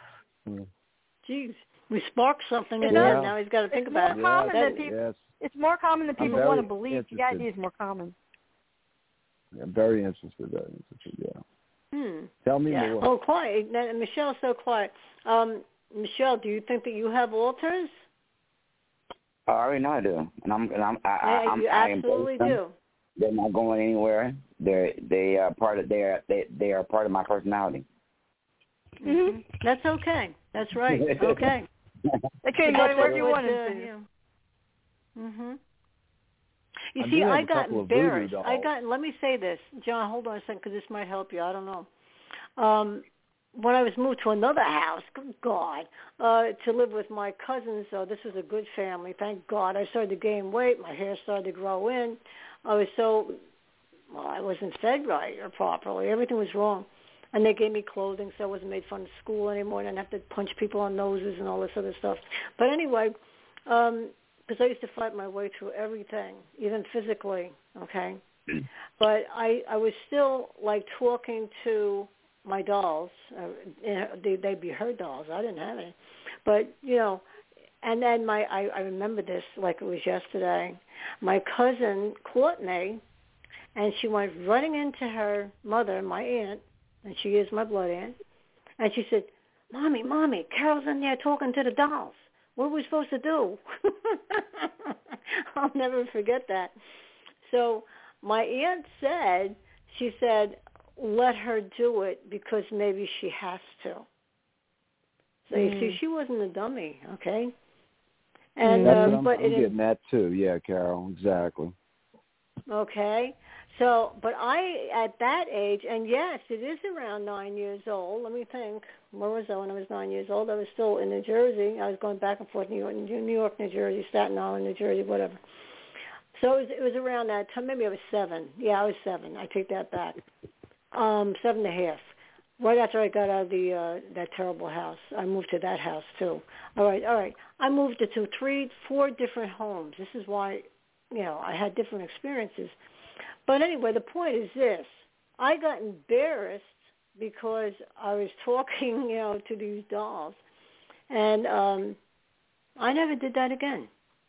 Jeez, we sparked something in yeah. there. Now he's got to think it's about more it. Common Yeah, than people, yes. It's more common than people I'm want to believe. interested. The idea is more common. I'm very interested. Very interested. Yeah. Hmm. Tell me yeah. more. Oh, quiet. Now, Michelle's so quiet. Um, Michelle, do you think that you have alters? I already know I do, and I'm and I'm I, yeah, I'm you I absolutely embrace them. do. They're not going anywhere. They're they are part of they are they they are part of my personality. Mm-hmm. That's okay. That's right. Okay. They can go wherever you want uh, to. Yeah. Mhm. You I see, do have I a got couple of voodoo embarrassed. dolls. I got. Let me say this, John. Hold on a second, because this might help you. I don't know. Um, when I was moved to another house, good God, uh, to live with my cousins. So this was a good family. Thank God. I started to gain weight. My hair started to grow in. I was so. Well, I wasn't fed right or properly. Everything was wrong. And they gave me clothing, so I wasn't made fun of school anymore. I didn't have to punch people on noses and all this other stuff. But anyway, um, because I used to fight my way through everything, even physically, okay? But I, I was still, like, talking to my dolls. Uh, you know, they, they'd be her dolls. I didn't have any. But, you know, and then my I, I remember this like it was yesterday. My cousin caught me, and she went running into her mother, my aunt, and she is my blood aunt, and she said, Mommy, Mommy, Carol's in there talking to the dolls. What are we supposed to do? I'll never forget that. So my aunt said, she said, let her do it because maybe she has to. So you mm. see, she wasn't a dummy, okay? And That's uh, what I'm, but I'm it, getting at too. Yeah, Carol, exactly. Okay. So, but I, at that age, and yes, it is around nine years old. Let me think. Where was I when I was nine years old? I was still in New Jersey. I was going back and forth, New York, New York, New Jersey, Staten Island, New Jersey, whatever. So it was, it was around that time. Maybe I was seven. Yeah, I was seven. I take that back. Um, seven and a half. Right after I got out of the uh, that terrible house, I moved to that house too. All right, all right. I moved to two, three, four different homes. This is why, you know, I had different experiences. But anyway, the point is this. I got embarrassed because I was talking, you know, to these dolls. And um, I never did that again.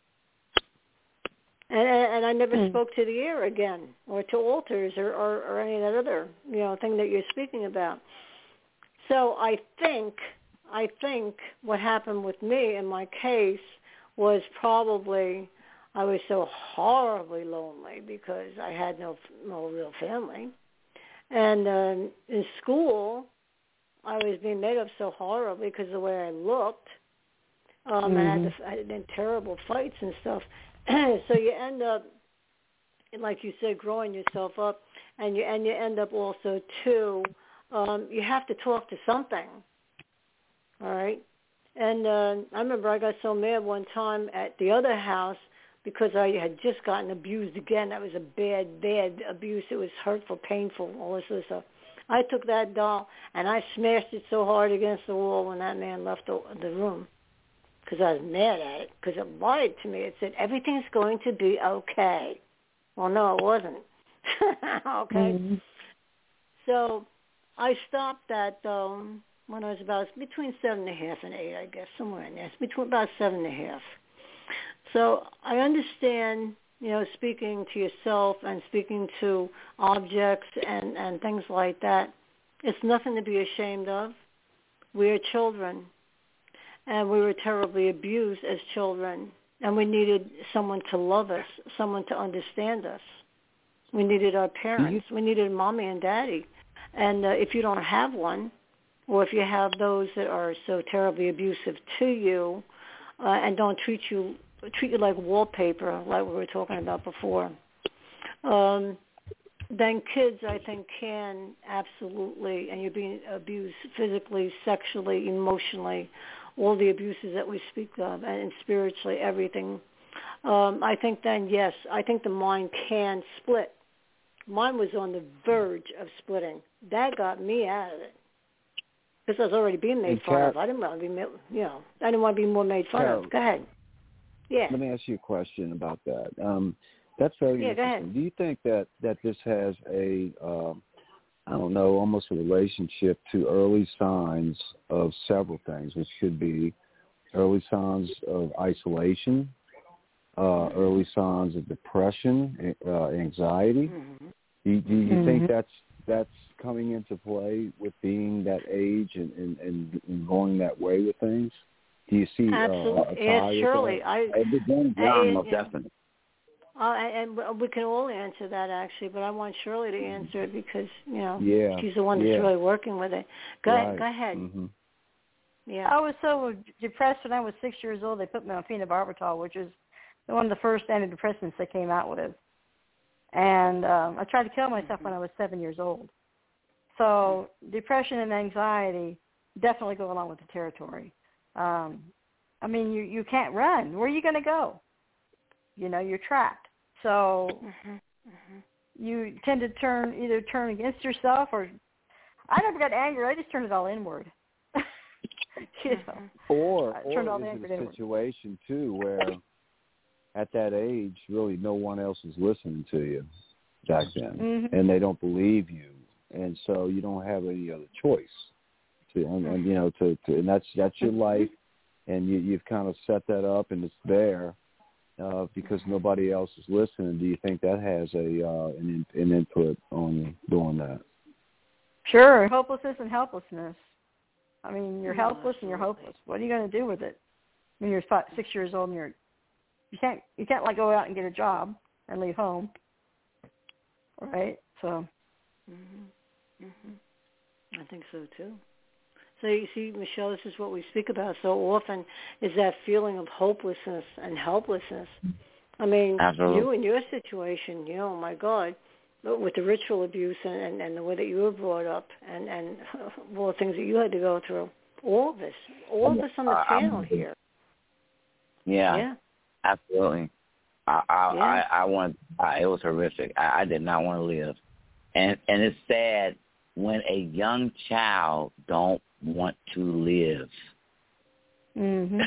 And, and I never mm. spoke to the air again or to altars or, or, or any of that other, you know, thing that you're speaking about. So I think, I think what happened with me in my case was probably I was so horribly lonely because I had no no real family. And um, in school, I was being made up so horribly because of the way I looked. Um, mm-hmm. I had, the, I had been terrible fights and stuff. So you end up, like you said, growing yourself up, and you and you end up also too. Um, you have to talk to something. All right. And uh, I remember I got so mad one time at the other house because I had just gotten abused again. That was a bad, bad abuse. It was hurtful, painful, all this other stuff. I took that doll and I smashed it so hard against the wall when that man left the, the room because I was mad at it because it lied to me. It said, everything's going to be okay. Well, no, it wasn't. Okay. Mm-hmm. So I stopped that um, when I was about between seven and a half and eight, I guess, somewhere in there. It's between about seven and a half. So I understand, you know, speaking to yourself and speaking to objects and, and things like that. It's nothing to be ashamed of. We are children, and we were terribly abused as children, and we needed someone to love us, someone to understand us. We needed our parents. We needed mommy and daddy. And uh, if you don't have one, or if you have those that are so terribly abusive to you uh, and don't treat you treat you like wallpaper, like we were talking about before, um, then kids, I think, can absolutely, and you're being abused physically, sexually, emotionally, all the abuses that we speak of, and spiritually, everything. Um, I think then, yes, I think the mind can split. Mine was on the verge of splitting. That got me out of it. Because I was already being made fun of. I didn't want to be, you know, I didn't want to be more made fun Carol, of. Go ahead. Yeah. Let me ask you a question about that. Um, that's very yeah, interesting. Go ahead. Do you think that, that this has a, um, I don't know, almost a relationship to early signs of several things, which could be early signs of isolation, uh, early signs of depression, uh, anxiety? Mm-hmm. Do, do you mm-hmm. think that's that's coming into play with being that age and, and, and going that way with things? Do you see Absolutely. Uh, a tie yes, surely. with that? I, I, I, most definitely. Uh, and we can all answer that, actually, but I want Shirley to answer it because, you know, yeah. she's the one that's yeah. really working with it. Go, right. go ahead. Mm-hmm. Yeah. I was so depressed when I was six years old, they put me on phenobarbital, which is one of the first antidepressants they came out with. And um, I tried to kill myself when I was seven years old. So depression and anxiety definitely go along with the territory. Um, I mean, you, you can't run. Where are you going to go? You know, you're trapped. So mm-hmm. Mm-hmm. you tend to turn either turn against yourself or I never got angry. I just turned it all inward. you know, or I turned or all is the it a inward. situation, too, where at that age, really no one else is listening to you back then, mm-hmm. and they don't believe you, and so you don't have any other choice. To, and, and, you know, to, to and that's that's your life, and you, you've kind of set that up, and it's there uh, because nobody else is listening. Do you think that has a uh, an, an input on you doing that? Sure, hopelessness and helplessness. I mean, you're helpless and you're hopeless. What are you going to do with it when you're five, six years old and you're you can't you can't like go out and get a job and leave home, right? So. Mm-hmm. Mm-hmm. I think so too. So you see, Michelle, this is what we speak about so often, is that feeling of hopelessness and helplessness. I mean, Absolutely. you in your situation, you know, my God, with the ritual abuse and, and, and the way that you were brought up and, and all the things that you had to go through, all of this, all of us on the uh, panel I'm, here. Yeah, yeah. absolutely. I I, yeah. I, I want. I, it was horrific. I, I did not want to live, and and it's sad when a young child don't want to live. Mm-hmm.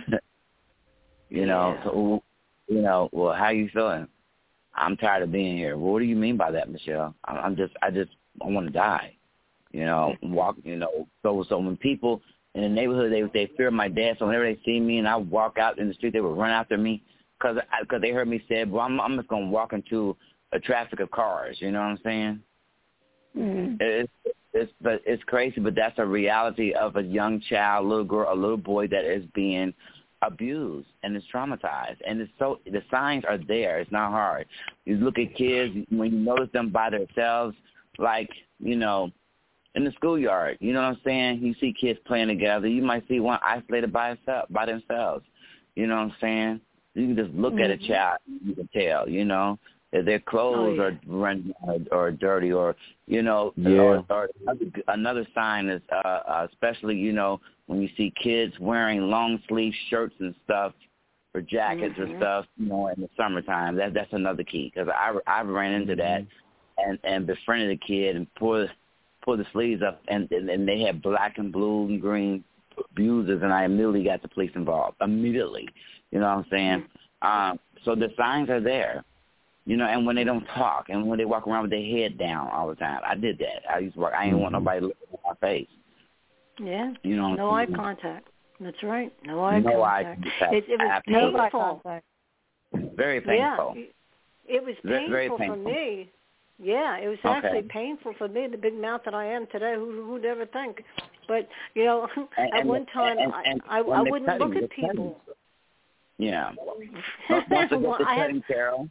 you know, yeah. so you know. Well, how you feeling? I'm tired of being here. Well, what do you mean by that, Michelle? I'm, I'm just. I just. I want to die. You know, walk. You know, so so when people in the neighborhood, they they fear my dad. So whenever they see me and I walk out in the street, they would run after me because because they heard me say, "Well, I'm, I'm just gonna walk into a traffic of cars." You know what I'm saying? Mm-hmm. It's it's but it's crazy, but that's a reality of a young child, little girl, a little boy that is being abused and is traumatized. And it's so the signs are there. It's not hard. You look at kids when you notice them by themselves, like you know. In the schoolyard, you know what I'm saying? You see kids playing together. You might see one isolated by itself, by themselves. You know what I'm saying? You can just look mm-hmm. at a child, you can tell. You know, if their clothes oh, yeah. are run or, or dirty, or you know, yeah. or, or another sign is, uh, uh, especially you know, when you see kids wearing long sleeve shirts and stuff, or jackets mm-hmm. or stuff, you know, in the summertime. That that's another key because I I've ran into that and and befriended a kid and pulled. pull the sleeves up, and, and and they had black and blue and green abusers, and I immediately got the police involved. Immediately. You know what I'm saying? Mm-hmm. Um, so the signs are there, you know, and when they don't talk, and when they walk around with their head down all the time. I did that. I used to walk. I didn't want nobody to look at my face. Yeah. You know no eye contact. That's right. No eye no contact. Eye contact. It, it was Absolutely. painful. No eye contact. Very painful. Yeah. It was painful, very, very painful. painful for me. Yeah, it was okay. actually painful for me, the big mouth that I am today. Who who'd ever think? But, you know, and, at and one time, and, and, I, I, I wouldn't cutting, look at people. Yeah. Once well, the I cutting, have, Carol,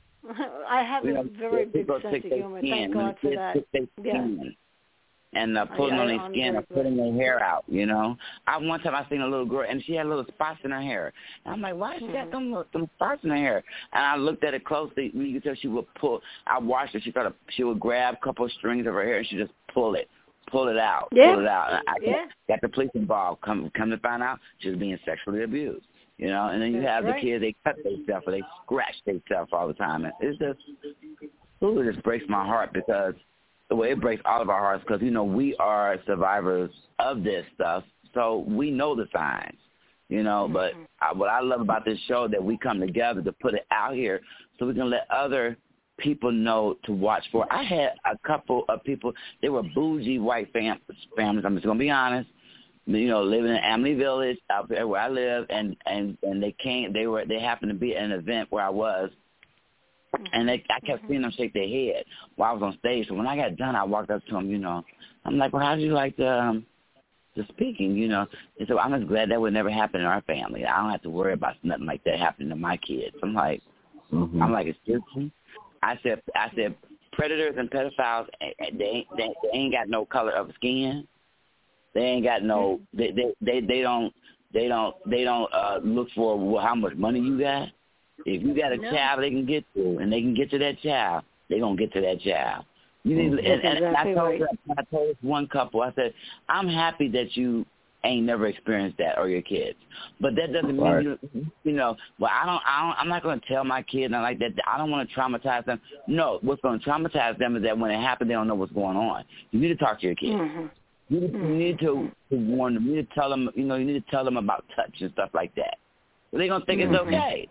I have you a know, very big sense of humor. Thank God for that. Yeah. And uh, pulling I, on I, their I'm skin or pulling their hair out, you know. I one time I seen a little girl and she had little spots in her hair. And I'm like, why she mm-hmm. got them little, them spots in her hair? And I looked at it closely. You could tell she would pull. I watched her. She thought she would grab a couple of strings of her hair and she just pull it, pull it out, yeah. pull it out. And I yeah. got, got the police involved. Come, come to find out, she was being sexually abused. You know, and then you That's have right. the kids, they cut themselves or they scratch themselves all the time. And it's just, ooh, it just breaks my heart because the way it breaks all of our hearts because, you know, we are survivors of this stuff, so we know the signs, you know. Mm-hmm. But I, what I love about this show that we come together to put it out here so we can let other people know to watch for. I had a couple of people, they were bougie white fam- families, I'm just going to be honest, you know, living in Amity Village out there where I live, and, and, and they came, they were, they happened to be at an event where I was, and they, I kept mm-hmm. seeing them shake their head while I was on stage. So when I got done, I walked up to them, you know. I'm like, well, how do you like the, um, the speaking, you know? And so I'm just glad that would never happen in our family. I don't have to worry about nothing like that happening to my kids. I'm like, mm-hmm. I'm like, excuse me? I said, I said, predators and pedophiles, they ain't, they, they ain't got no color of skin. They ain't got no, they, they, they, they don't, they don't, they don't uh, look for well, how much money you got. If you got a no. child they can get to, and they can get to that child, they're going to get to that child. You need, and, and, exactly and I, told, right. I told this one couple, I said, I'm happy that you ain't never experienced that or your kids. But that doesn't mean, right. you, you know, well, I don't, I don't, I'm not going to tell my kids not like that. I don't want to traumatize them. No, what's going to traumatize them is that when it happens, they don't know what's going on. You need to talk to your kids. Mm-hmm. You, need, you need to, to warn them. You need to tell them, you know, you need to tell them about touch and stuff like that. So they're going to think mm-hmm. it's okay.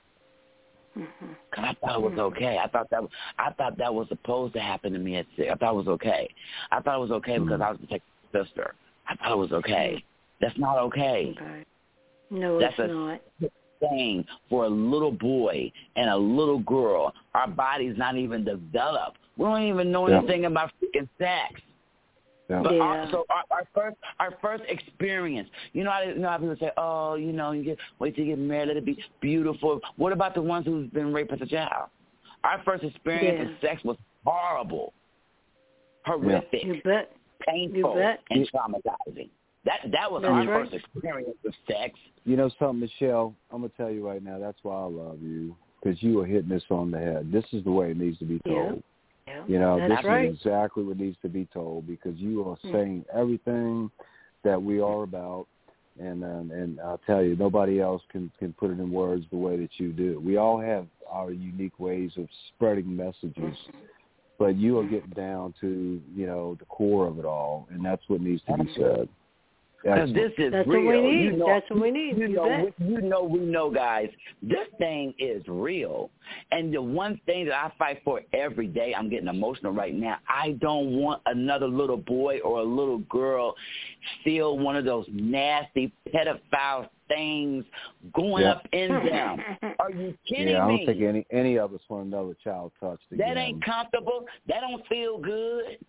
Mm-hmm. Cause I thought it was okay. I thought that was, I thought that was supposed to happen to me at six. I thought it was okay. I thought it was okay because I was protecting my sister. I thought it was okay. That's not okay. okay. No, That's it's a not. thing for a little boy and a little girl. Our body's not even developed. We don't even know yeah. anything about freaking sex. Yeah. But yeah. our, so our, our first, our first experience, you know, how, you know how people say, "Oh, you know, you get wait till you get married, let it be beautiful." What about the ones who's been raped as a child? Our first experience yeah. in sex was horrible, horrific, you bet. painful, You bet. and traumatizing. That that was That's our right. first experience of sex. You know something, Michelle? I'm going to tell you right now, that's why I love you, because you are hitting this on the head. This is the way it needs to be told. Yeah. Yeah. You know, That's this right. is exactly what needs to be told, because you are Mm. saying everything that we are about, and um, and I'll tell you, nobody else can, can put it in words the way that you do. We all have our unique ways of spreading messages, but you are getting down to, you know, the core of it all, and that's what needs to be said. Because this is That's real. what we need. You know, That's what we need. You You know, bet. we, you know, we know, guys. This thing is real, and the one thing that I fight for every day, I'm getting emotional right now. I don't want another little boy or a little girl steal one of those nasty pedophile things going Yeah. up in them. Are you kidding Yeah, I don't me? think any any of us want another child touched again. That ain't comfortable. That don't feel good.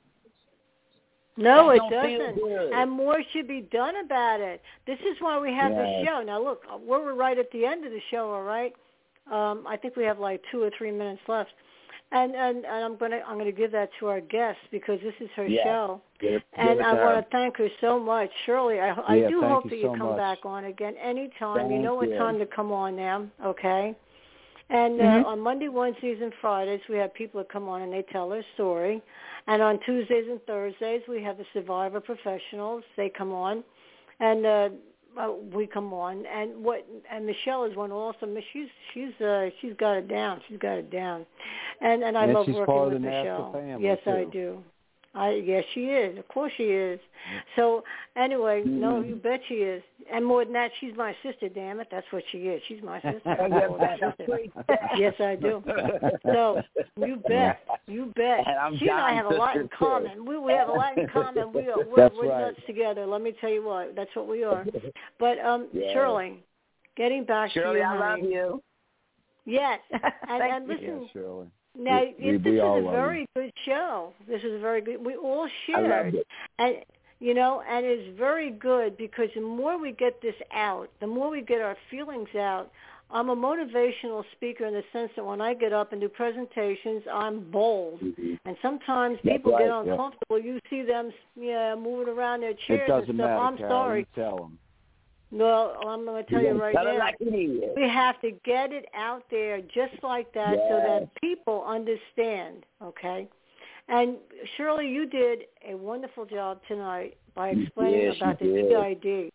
No, That it don't feel doesn't. good. And more should be done about it. This is why we have Yes. this show. Now, look, we're right at the end of the show, all right? Um, I think we have like two or three minutes left. And and, and I'm gonna I'm gonna give that to our guest because this is her Yeah. show. Give it- And give it I to want her. to thank her so much. Shirley, I, I Yeah, do thank hope you that so you come much. back on again anytime. you Thank know what you. time to come on now, okay? And uh, Mhm. on Monday, Wednesdays, and Fridays, we have people that come on and they tell their story. And on Tuesdays and Thursdays, we have the Survivor Professionals. They come on, and uh, uh, we come on. And what? And Michelle is one also. She's she's uh, she's got it down. She's got it down. And and I And love she's working part of with the NASA Michelle. family, Yes, I too. do. I yes, she is. Of course, she is. So anyway, no, Mm-hmm. you bet she is. And more than that, she's my sister. Damn it, that's what she is. She's my sister. I Yes, call her that's sister. sweet. Yes, I do. So you bet, you bet. And I'm She and I John's have a lot in sister, too. common. We we have a lot in common. We are we're, That's we're right. nuts together. Let me tell you what. That's what we are. But um, Yeah. Shirley, getting back to Shirley, you, I love honey. you. Yes, and, Thank and you. listen. Yeah, Shirley. Now, We- we- this we is all a love very good show. This is a very good. We all I shared, loved it. and you know, and it's very good because the more we get this out, the more we get our feelings out. I'm a motivational speaker in the sense that when I get up and do presentations, I'm bold, Mm-hmm. and sometimes That's people get right, yeah. uncomfortable. You see them, yeah, moving around their It chairs doesn't and stuff. matter, I'm Carol. sorry. You tell them. Well, I'm going to tell You you gotta right tell it now. like it is. We have to get it out there just like that so Yes. that people understand, okay? And Shirley, you did a wonderful job tonight by explaining Yes, you about the did. D I D.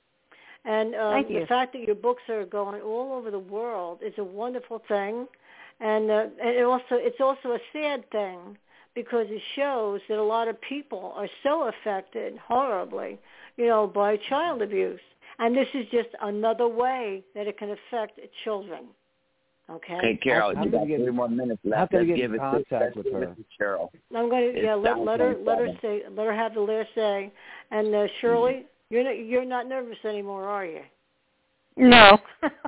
And um, Thank the you. fact that your books are going all over the world is a wonderful thing. And, uh, and it also it's also a sad thing because it shows that a lot of people are so affected horribly, you know, by child abuse. And this is just another way that it can affect children. Okay. Hey, Carol, How you can got I get- three more minutes how left. can I Let's get give in it to, contact let's with give her? it to Cheryl. I'm going to It's yeah let, down let her let her twenty-seven. say let her have the last say. And uh, Shirley, you're not you're not nervous anymore, are you? No.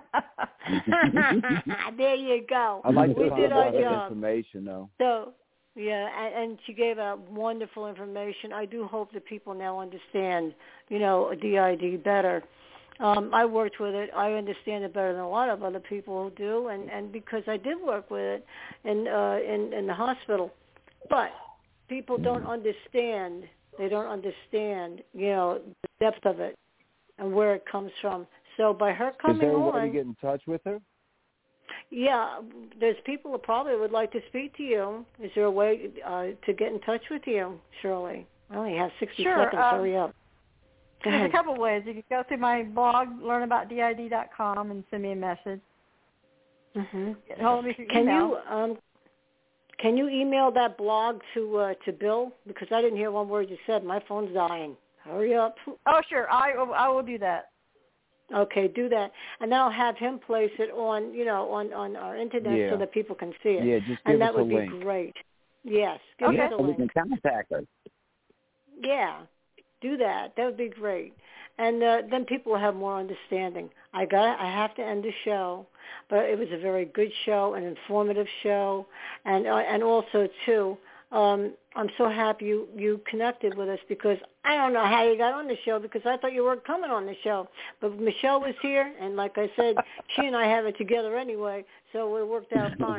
There you go. I'd like we to did find our out that job. information, though. So, yeah, and, and she gave out wonderful information. I do hope that people now understand, you know, D I D better. Um, I worked with it. I understand it better than a lot of other people who do, and, and because I did work with it in, uh, in in the hospital. But people don't understand. They don't understand, you know, the depth of it and where it comes from. So by her Is coming there a way on, to get in touch with her? yeah, there's people who probably would like to speak to you. Is there a way uh, to get in touch with you, Shirley? I only have sixty Sure, seconds. um, Hurry up. Go There's ahead. a couple of ways. You can go through my blog, learn about D I D dot com, and send me a message. Mm-hmm. Get hold of me through Can email. you um, can you email that blog to uh, to Bill? Because I didn't hear one word you said. My phone's dying. Hurry up. Oh, sure. I, I will do that. Okay, do that, and then I'll have him place it on, you know, on, on our internet Yeah. so that people can see it. Yeah, just give and that us a would link. be great. Yes, give Okay. us a We link. can contact her. Yeah, do that. That would be great. And uh, then people will have more understanding. I got. I have to end the show, but it was a very good show, an informative show, and uh, and also too, um, I'm so happy you you connected with us because I don't know how you got on the show because I thought you weren't coming on the show, but Michelle was here, and like I said, she and I have it together anyway, so it worked out fine.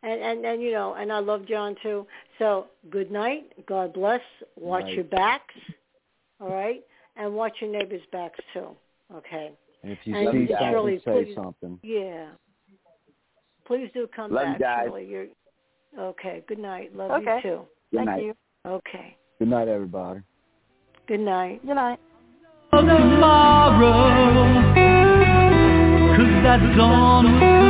And, and, and, you know, and I love John, too. So good night. God bless. Watch Right. your backs, all right? And watch your neighbors' backs, too, okay? And if you And see something, Shirley, say please, something. Yeah. Please do come Love you back, guys. Shirley. You're, okay, good night. Love Okay. you, too. Good Thank night. you. Okay. Good night, everybody. Good night. Good night. Tomorrow, 'cause that dawn was